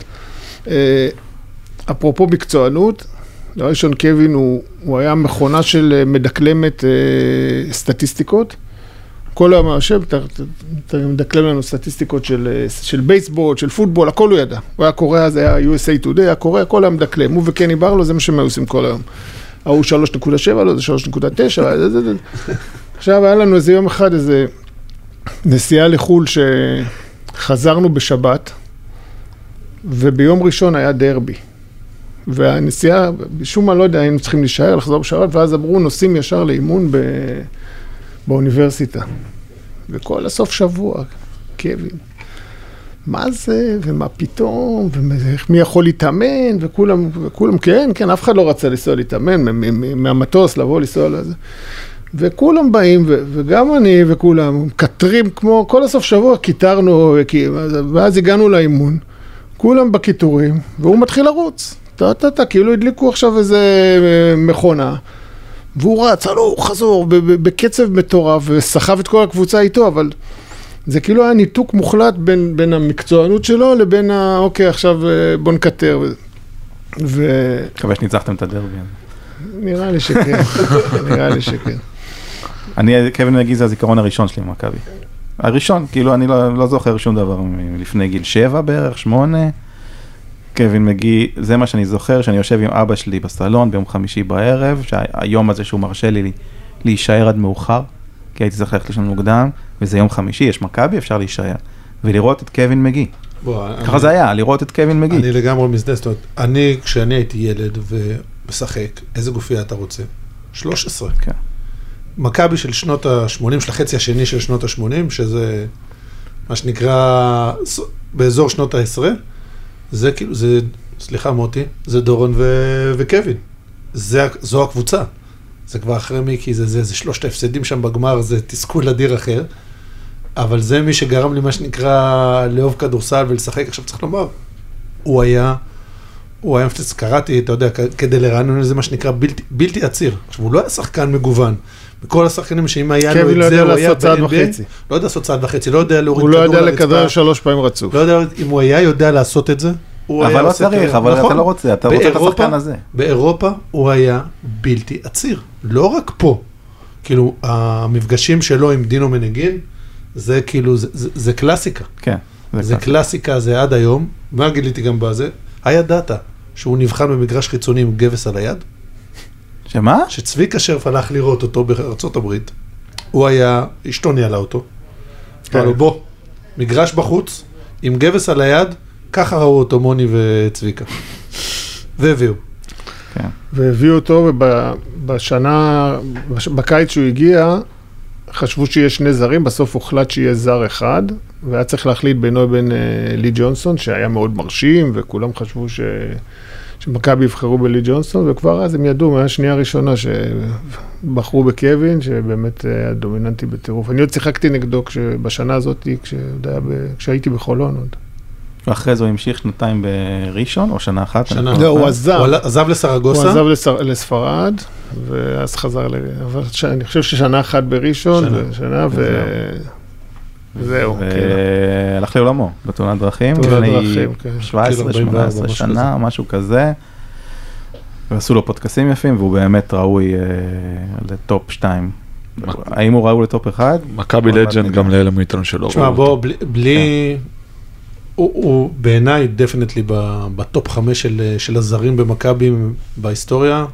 אפרופו מקצוענות, ראשון קווין הוא היה מכונה של מדקלמת סטטיסטיקות, כל היום היושב, אתה מדקלם לנו סטטיסטיקות של, של בייסבול, של פוטבול, הכל הוא ידע. הוא היה קורא, זה היה יו אס איי Today, היה קורא, הכל היה מדקלם. הוא וקני ברלו, זה מה שהם היו עושים כל היום. ההוא שלוש נקודה שבע, לא, זה שלוש נקודה תשע, זה, זה, זה. עכשיו, היה לנו איזה יום אחד, איזה נסיעה לחול שחזרנו בשבת, וביום ראשון היה דרבי. והנסיעה, בשום מה לא יודע, היינו צריכים להישאר, לחזור בשבת, ואז אמרו, נוסעים ישר לאימון ב... באוניברסיטה. וכל הסוף שבוע, קווין, מה זה, ומה פתאום, ומי יכול להתאמן, וכולם, וכולם, כן, כן, אף אחד לא רצה לנסוע להתאמן, מהמטוס לבוא לנסוע לזה. וכולם באים, וגם אני וכולם, קטרים כמו, כל הסוף שבוע קיטרנו, ואז הגענו לאימון, כולם בקיטורים, והוא מתחיל לרוץ. אתה, אתה, אתה, כאילו הדליקו עכשיו איזה מכונה, והוא רץ, הלו, הוא חזור, בקצב מטורף, וסחב את כל הקבוצה איתו, אבל זה כאילו היה ניתוק מוחלט בין, בין המקצוענות שלו, לבין ה... אוקיי, עכשיו בוא נקטר. ו... מקווה שניצחתם את הדרבי. נראה לי שכן, נראה לי שכן. אני, קווין מגי זה הזיכרון הראשון שלי במכבי. הראשון, כאילו אני לא, לא זוכר שום דבר לפני גיל שבע בערך, שמונה. קווין מגי, זה מה שאני זוכר, שאני יושב עם אבא שלי בסלון ביום חמישי בערב, שהיום הזה שהוא מרשה לי להישאר עד מאוחר, כי הייתי צריך ללכת לשם מוקדם, וזה יום חמישי, יש מכבי, אפשר להישאר. ולראות את קווין מגי. ככה זה היה, לראות את קווין מגי. אני לגמרי מזדהה, זאת אומרת, אני, כשאני הייתי ילד ומשחק, איזה גופייה אתה רוצה? שלוש עשרה. כן. מכבי של שנות ה-שמונים, של החצי השני של שנות ה-שמונים, שזה מה שנקרא באזור שנות ה-עשרה, זה כאילו, זה, סליחה מוטי, זה דורון ו- וקווין. זה, זו הקבוצה. זה כבר אחרי מיקי, זה, זה, זה שלושת ההפסדים שם בגמר, זה תסכול אדיר אחר. אבל זה מי שגרם לי מה שנקרא לאהוב כדורסל ולשחק. עכשיו צריך לומר, הוא היה, הוא היה, קראתי, אתה יודע, כדי לרענן לזה מה שנקרא בלתי, בלתי עציר. עכשיו, הוא לא היה שחקן מגוון. בכל השחקנים שאם היה לו את זה, הוא היה ב-אן בי איי, לא יודע לעשות צעד וחצי, לא יודע להוריד כדור לרצפה. הוא לא יודע לכדור שלוש פעמים רצוף. לא יודע, אם הוא היה יודע לעשות את זה, אבל לא צריך, אבל אתה לא רוצה, אתה רוצה את השחקן הזה. באירופה הוא היה בלתי עציר, לא רק פה. כאילו, המפגשים שלו עם דינו מנגין, זה כאילו, זה קלאסיקה. כן. זה קלאסיקה, זה עד היום. מה גיליתי גם בזה? היה דאטה שהוא נבחן במגרש חיצוני עם גבס על היד. שמה? שצביקה שרף הלך לראות אותו בארצות הברית. הוא היה, אשתו ניהלה אותו. אמר לו, בוא, מגרש בחוץ, עם גבס על היד, ככה ראו אותו מוני וצביקה. והביאו. כן. והביאו אותו, ובשנה, בקיץ שהוא הגיע, חשבו שיש שני זרים, בסוף הוחלט שיהיה זר אחד, והיה צריך להחליט בינו ובין לי ג'ונסון, שהיה מאוד מרשים, וכולם חשבו ש... שמכבי יבחרו בלי ג'ונסון, וכבר אז הם ידעו מהשנייה הראשונה שבחרו בקווין, שבאמת היה דומיננטי בטירוף. אני עוד שיחקתי נגדו בשנה הזאת, כשהייתי בחולון עוד. ואחרי זה הוא המשיך שנתיים בראשון, או שנה אחת? שנה. לא, הוא עזב. הוא עזב לסרגוסה? הוא עזב לספרד, ואז חזר ל... אני חושב ששנה אחת בראשון, שנה, ו... וזהו. הלך לעולמו, בתאונת דרכים, לפני שבע עשרה שמונה עשרה שנה, משהו כזה, ועשו לו פודקאסים יפים, והוא באמת ראוי לטופ שתיים. האם הוא ראוי לטופ אחד? מכבי לג'נד גם לאלה מאיתנו שלו. תשמע, בוא, בלי... הוא בעיניי דפנטלי בטופ חמש של הזרים במכבי בהיסטוריה,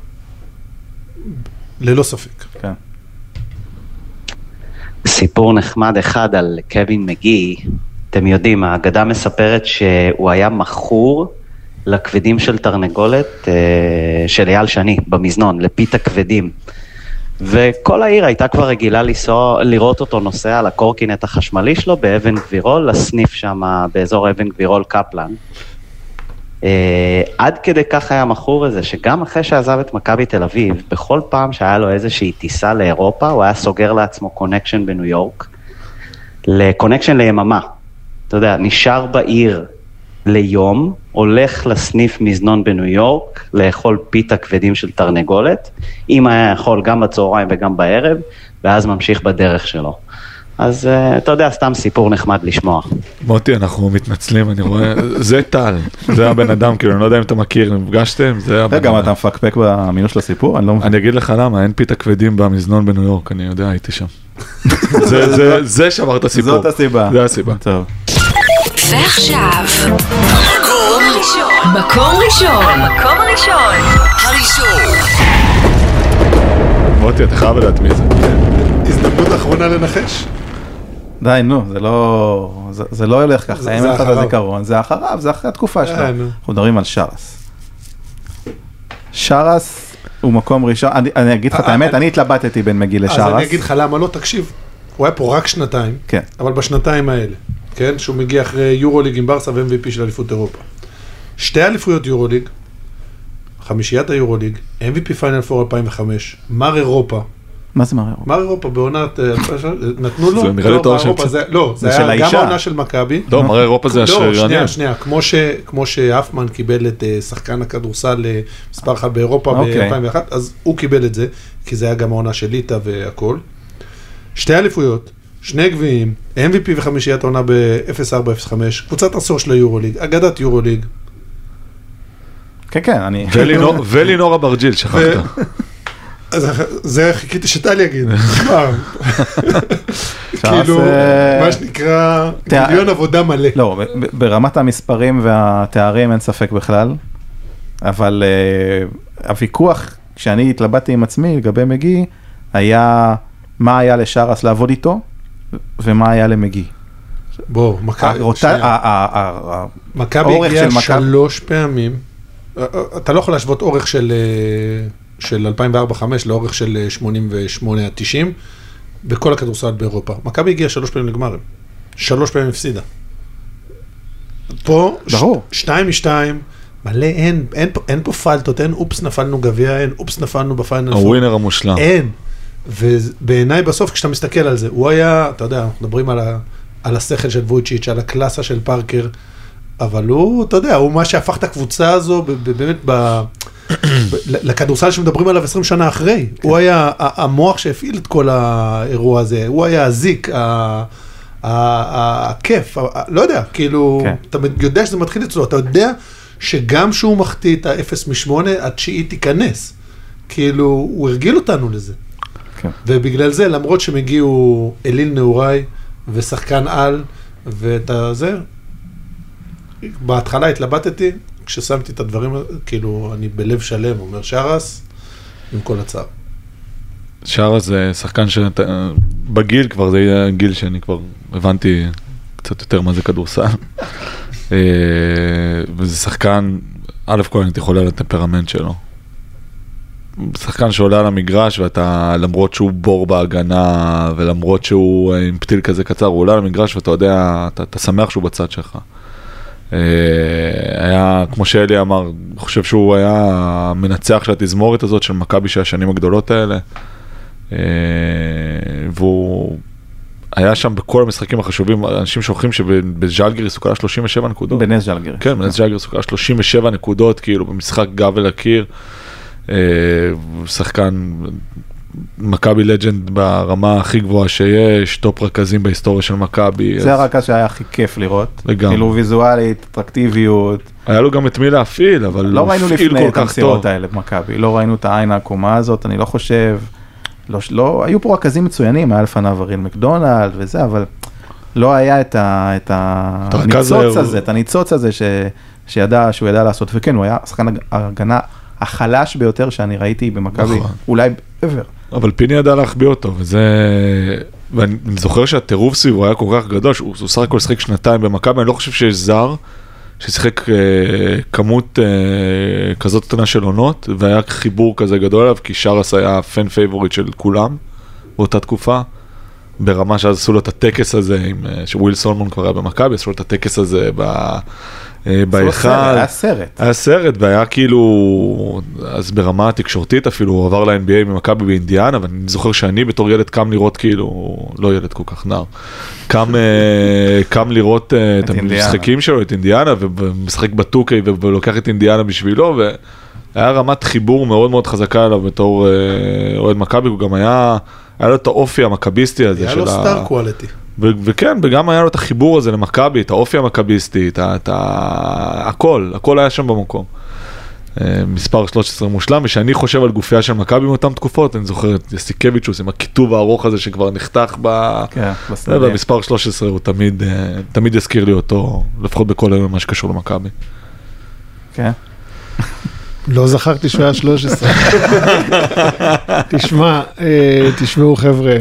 ללא ספק. כן. סיפור נחמד אחד על קווין מגי, אתם יודעים, האגדה מספרת שהוא היה מכור לכבדים של תרנגולת של אייל שני במזנון, לפיתה כבדים. וכל העיר הייתה כבר רגילה לנסוע, לראות אותו נוסע על הקורקינט החשמלי שלו באבן גבירול, לסניף שם באזור אבן גבירול קפלן. עד כדי כך היה מכור הזה, שגם אחרי שעזב את מכבי תל אביב, בכל פעם שהיה לו איזושהי טיסה לאירופה, הוא היה סוגר לעצמו קונקשן בניו יורק, לקונקשן ליממה. אתה יודע, נשאר בעיר ליום, הולך לסניף מזנון בניו יורק, לאכול פיתה כבדים של תרנגולת, אם היה יכול גם בצהריים וגם בערב, ואז ממשיך בדרך שלו. אז אתה יודע, סתם סיפור נחמד לשמוע. מוטי, אנחנו מתנצלים, אני רואה, זה טל, זה הבן אדם, כאילו, אני לא יודע אם אתה מכיר, נפגשתם, זה הבן אדם. גם אתה מפקפק במינוס של הסיפור? אני אגיד לך למה, אין פיתה כבדים במזנון בניו יורק, אני יודע, הייתי שם. זה שבר את הסיפור. זאת הסיבה. זה הסיבה. טוב. ועכשיו, מקום ראשון. מקום ראשון. מקום ראשון. הראשון. מוטי, אתה חייב לדעת מי זה. הזדמנות האחרונה לנחש. די, נו, זה לא, זה, זה לא הולך ככה, אין לך את הזיכרון, זה אחריו, זה אחרי התקופה שלו. אנחנו מדברים על שרס. שרס הוא מקום ראשון, אני, אני אגיד לך את האמת, אני התלבטתי בין מגי לשרס. אז אני אגיד לך למה לא, תקשיב, הוא היה פה רק שנתיים, כן. אבל בשנתיים האלה, כן, שהוא מגיע אחרי יורוליג עם ברסה ו-אם וי פי של אליפות אירופה. שתי אליפויות יורוליג, חמישיית היורוליג, אם וי פי פיינל פור אלפיים וחמש, מר אירופה, מה זה מר אירופה? מר אירופה בעונת, נתנו לו, זה נראה לי תואר שם לא, זה היה גם העונה של מכבי. לא, מר אירופה זה השרירני. לא, שנייה, שנייה, כמו שאפמן קיבל את שחקן הכדורסל מספר אחד באירופה ב-אלפיים ואחת, אז הוא קיבל את זה, כי זה היה גם העונה של ליטה והכל. שתי אליפויות, שני גביעים, אם וי פי וחמישיית העונה ב-אפס ארבע אפס חמש, קבוצת עשור של היורוליג, אגדת יורוליג. כן, כן, אני... ולינור אברג'יל, שכחת. זה חיכיתי שטל יגיד. כאילו, מה שנקרא, מיליון עבודה מלא. לא, ברמת המספרים והתארים אין ספק בכלל, אבל הוויכוח, כשאני התלבטתי עם עצמי לגבי מגי, היה מה היה לשרס לעבוד איתו, ומה היה למגי. בוא, מכבי הגיע שלוש פעמים, אתה לא יכול להשוות אורך של... של אלפיים וארבע חמש לאורך של שמונים ושמונה עד תשעים, בכל הכדורסל באירופה. מכבי הגיע שלוש פעמים לגמרים. שלוש פעמים הפסידה. פה, ש... שתיים משתיים, מלא, אין, אין, אין פה פלטות, אין אופס נפלנו גביע, אין אופס נפלנו בפיינל. הווינר המושלם. אין. ובעיניי בסוף, כשאתה מסתכל על זה, הוא היה, אתה יודע, אנחנו מדברים על, ה, על השכל של וויצ'יץ', על הקלאסה של פארקר, אבל הוא, אתה יודע, הוא מה שהפך את הקבוצה הזו, באמת ב... לכדורסל שמדברים עליו עשרים שנה אחרי, הוא היה המוח שהפעיל את כל האירוע הזה, הוא היה הזיק, הכיף, לא יודע, כאילו, אתה יודע שזה מתחיל אצלו, אתה יודע שגם שהוא מחטיא את ה-אפס משמונה, התשיעי תיכנס, כאילו, הוא הרגיל אותנו לזה, ובגלל זה, למרות שהם הגיעו אליל נעוריי, ושחקן על, ואת זה, בהתחלה התלבטתי, כששמתי את הדברים, כאילו, אני בלב שלם, אומר שרס, עם כל הצער. שרס זה שחקן שבגיל כבר, זה יהיה גיל שאני כבר הבנתי קצת יותר מה זה כדורסל. וזה שחקן, א' כל אני תחולה על הטמפרמנט שלו. שחקן שעולה על המגרש, ואתה, למרות שהוא בור בהגנה, ולמרות שהוא עם פתיל כזה קצר, הוא עולה על המגרש, ואתה יודע, אתה, אתה שמח שהוא בצד שלך. היה, כמו שאלי אמר, אני חושב שהוא היה המנצח של התזמורת הזאת של מכבי של השנים הגדולות האלה, והוא היה שם בכל המשחקים החשובים, אנשים שוכחים שבז'לגיריס הוא קלה שלושים ושבע נקודות. בנס ז'לגיריס. כן, בנס ז'לגיריס הוא קלה שלושים ושבע נקודות, כאילו במשחק גב אל הקיר, שחקן מכבי לג'נד ברמה הכי גבוהה שיש, טופ רכזים בהיסטוריה של מכבי. זה הרכז שהיה הכי כיף לראות. לגמרי. כאילו ויזואלית, אטרקטיביות. היה לו גם את מי להפעיל, אבל לא ראינו לפני את המסירות האלה במכבי, לא ראינו את העין העקומה הזאת, אני לא חושב, לא, לא, היו פה רכזים מצוינים, היה לפניו אריאל מקדונלד וזה, אבל לא היה את, ה, את הניצוץ הזה, את הניצוץ הזה ש, שידע, שהוא ידע לעשות, וכן, הוא היה שחקן ההגנה החלש ביותר שאני ראיתי במכבי, אולי ever. אבל פיני ידע להחביא אותו, וזה... ואני זוכר שהטירוף סביבו היה כל כך גדול, שהוא סך הכל שחק שנתיים במכבי, אני לא חושב שיש זר ששיחק אה, כמות אה, כזאת קטנה של עונות, והיה חיבור כזה גדול עליו, כי שרס היה פן פייבוריט של כולם באותה תקופה, ברמה שאז עשו לו את הטקס הזה, עם, שוויל סולמון כבר היה במכבי, עשו לו את הטקס הזה ב... בהיכל. היה סרט. היה סרט, והיה כאילו, אז ברמה התקשורתית אפילו, הוא עבר ל-אן בי איי ממכבי באינדיאנה, ואני זוכר שאני בתור ילד קם לראות כאילו, לא ילד כל כך נער, קם, קם לראות את המשחקים שלו, את אינדיאנה, ומשחק בטוקי, ולוקח את אינדיאנה בשבילו, והיה רמת חיבור מאוד מאוד חזקה עליו בתור אוהד מכבי, הוא גם היה, היה לו את האופי המכביסטי הזה. היה לו סטאר קואליטי. וכן, וגם היה לו את החיבור הזה למכבי, את האופי המכביסטי, את הכל, הכל היה שם במקום. מספר שלוש עשרה מושלם, ושאני חושב על גופיה של מכבי מאותן תקופות, אני זוכר את יסיקביצ'וס עם הכיתוב הארוך הזה שכבר נחתך במספר שלוש עשרה, הוא תמיד, תמיד יזכיר לי אותו, לפחות בכל מה שקשור למכבי. כן. לא זכרתי שהוא היה שלוש עשרה. תשמע, תשמעו חבר'ה,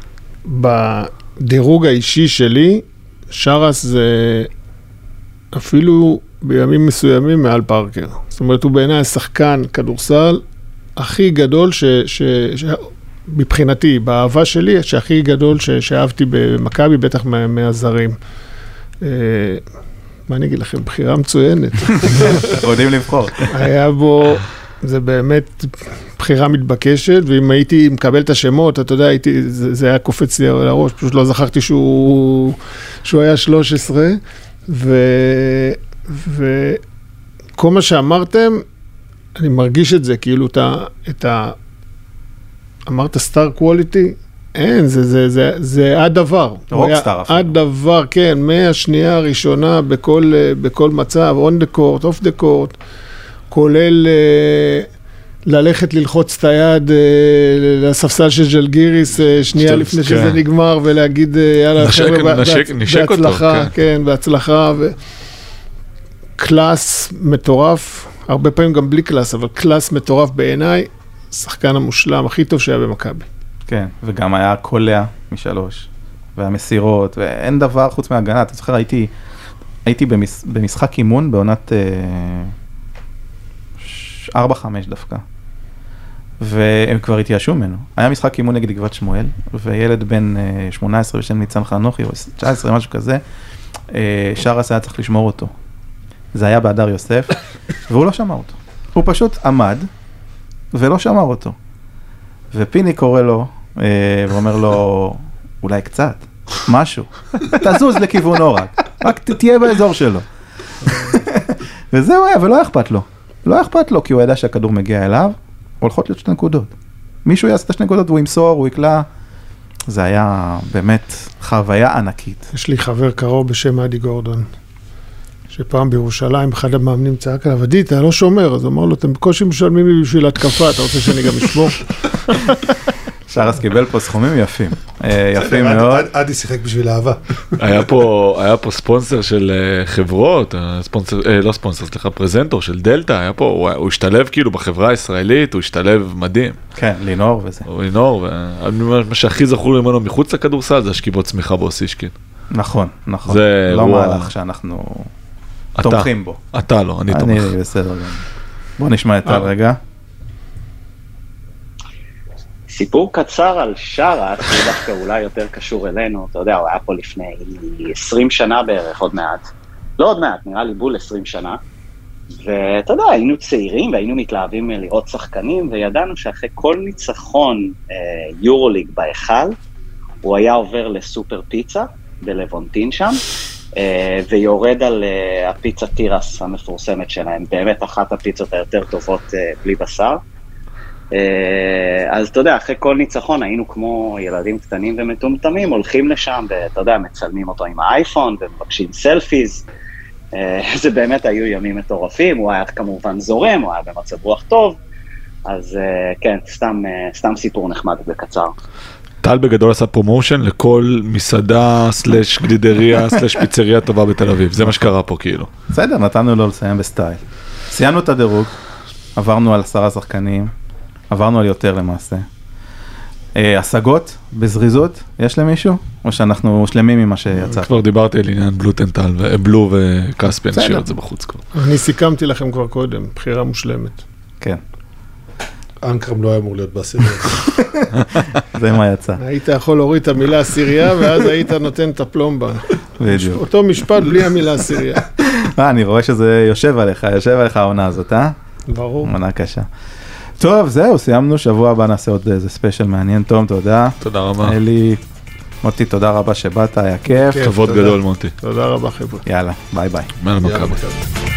בדירוג האישי שלי, שרס זה אפילו בימים מסוימים מעל פארקר. זאת אומרת, הוא בעיניי השחקן כדורסל הכי גדול, ש, ש, ש, מבחינתי, באהבה שלי, שהכי גדול ש, שאהבתי במכבי, בטח מה, מהזרים. מה אני אגיד לכם? בחירה מצוינת. יודעים לבחור. היה בו, זה באמת בחירה מתבקשת, ואם הייתי מקבל את השמות, אתה יודע, הייתי, זה, זה היה קופץ לי לראש, פשוט לא זכרתי שהוא, שהוא היה שלוש עשרה, ו, וכל מה שאמרתם, אני מרגיש את זה, כאילו את ה, את ה, אמרת סטאר קואליטי, אין, זה, זה, זה, זה הדבר. רוקסטאר אפילו. הדבר, כן, מהשנייה הראשונה בכל, בכל מצב, on the court, off the court, כולל ללכת ללחוץ את היד לספסל של ג'לגיריס שנייה לפני שזה נגמר, ולהגיד יאללה חבר'ה, בהצלחה, כן, בהצלחה, קלאס מטורף, הרבה פעמים גם בלי קלאס, אבל קלאס מטורף בעיניי, שחקן המושלם הכי טוב שהיה במכבי. כן, וגם היה קולע משלוש, והמסירות, ואין דבר חוץ מהגנה. אתה זוכר, הייתי, הייתי במש, במשחק אימון בעונת ארבע חמש דווקא, והם כבר התייאשו ממנו. היה משחק אימון נגד גבעת שמואל, וילד בן שמונה עשרה בשם ניצן חנוכי, או תשע עשרה, משהו כזה, שרס היה צריך לשמור אותו. זה היה בהדר יוסף, והוא לא שמר אותו. הוא פשוט עמד, ולא שמר אותו. ופיני קורא לו, ואומר לו, אולי קצת, משהו. תזוז לכיוון אורק, רק תהיה באזור שלו. וזהו היה, ולא אכפת לו. לא אכפת לו, כי הוא ידע שהכדור מגיע אליו, הולכות להיות שתי נקודות. מישהו יעשה את השתי נקודות, והוא ימסור, הוא יקלע. זה היה באמת חוויה ענקית. יש לי חבר קרוב בשם אדי גורדון, שפעם בירושלים, אחד המאמנים צעק עליו, עדי, אתה לא שומר, אז אמר לו, אתם בקושי משלמים לי בשביל התקפה, אתה רוצה שאני גם אשמור? שרס קיבל פה סכומים יפים, יפים מאוד. עדי שיחק בשביל אהבה. היה פה ספונסר של חברות, לא ספונסר, סליחה, פרזנטור של דלטה, היה פה, הוא השתלב כאילו בחברה הישראלית, הוא השתלב מדהים. כן, לינור וזה. לינור, ומה שהכי זכור ממנו מחוץ לכדורסל, זה השכיבות צמיחה באוסישקין. נכון, נכון. לא מהלך שאנחנו תומכים בו. אתה לא, אני תומך. אני בסדר. בוא נשמע את הרגע. סיפור קצר על שרס, הוא דווקא אולי יותר קשור אלינו, אתה יודע, הוא היה פה לפני עשרים שנה בערך, עוד מעט. לא עוד מעט, נראה לי בול עשרים שנה. ואתה יודע, היינו צעירים והיינו מתלהבים לראות שחקנים, וידענו שאחרי כל ניצחון יורוליג בהיכל, הוא היה עובר לסופר פיצה, בלוונטין שם, ויורד על הפיצה טירס המפורסמת שלהם, באמת אחת הפיצות היותר טובות בלי בשר. אז אתה יודע, אחרי כל ניצחון היינו כמו ילדים קטנים ומטומטמים, הולכים לשם ואתה יודע, מצלמים אותו עם האייפון ומבקשים סלפיז. זה באמת היו ימים מטורפים, הוא היה כמובן זורם, הוא היה במצב רוח טוב, אז כן, סתם, סתם סיפור נחמד וקצר. טל בגדול עשה פרומושן לכל מסעדה, סלש גלידריה, סלש פיצריה טובה בתל אביב. זה מה שקרה פה כאילו. בסדר, נתנו לו לסיים בסטייל. סיימנו את הדירוג, עברנו על עשרה שחקנים, עברנו על יותר למעשה. השגות בזריזות, יש למישהו? או שאנחנו שלמים ממה שיצא? כבר דיברתי על עניין בלוטנטל, בלו וקספי, נשאיר את זה בחוץ כבר. אני סיכמתי לכם כבר קודם, בחירה מושלמת. כן. אנקרם לא היה אמור להיות בעשירייה. זה מה יצא. היית יכול להוריד את המילה עשירייה, ואז היית נותן את הפלומבה. בדיוק. אותו משפט בלי המילה עשירייה. אני רואה שזה יושב עליך, יושב עליך העונה הזאת, אה? ברור. מנה קשה. טוב, זהו, סיימנו, שבוע הבא נעשה עוד איזה ספיישל מעניין. תום, תודה. תודה רבה. אלי, מוטי, תודה רבה שבאת, היה כיף. כבוד גדול, מוטי. תודה רבה, חבר'ה. יאללה, ביי ביי. מעל מכבי.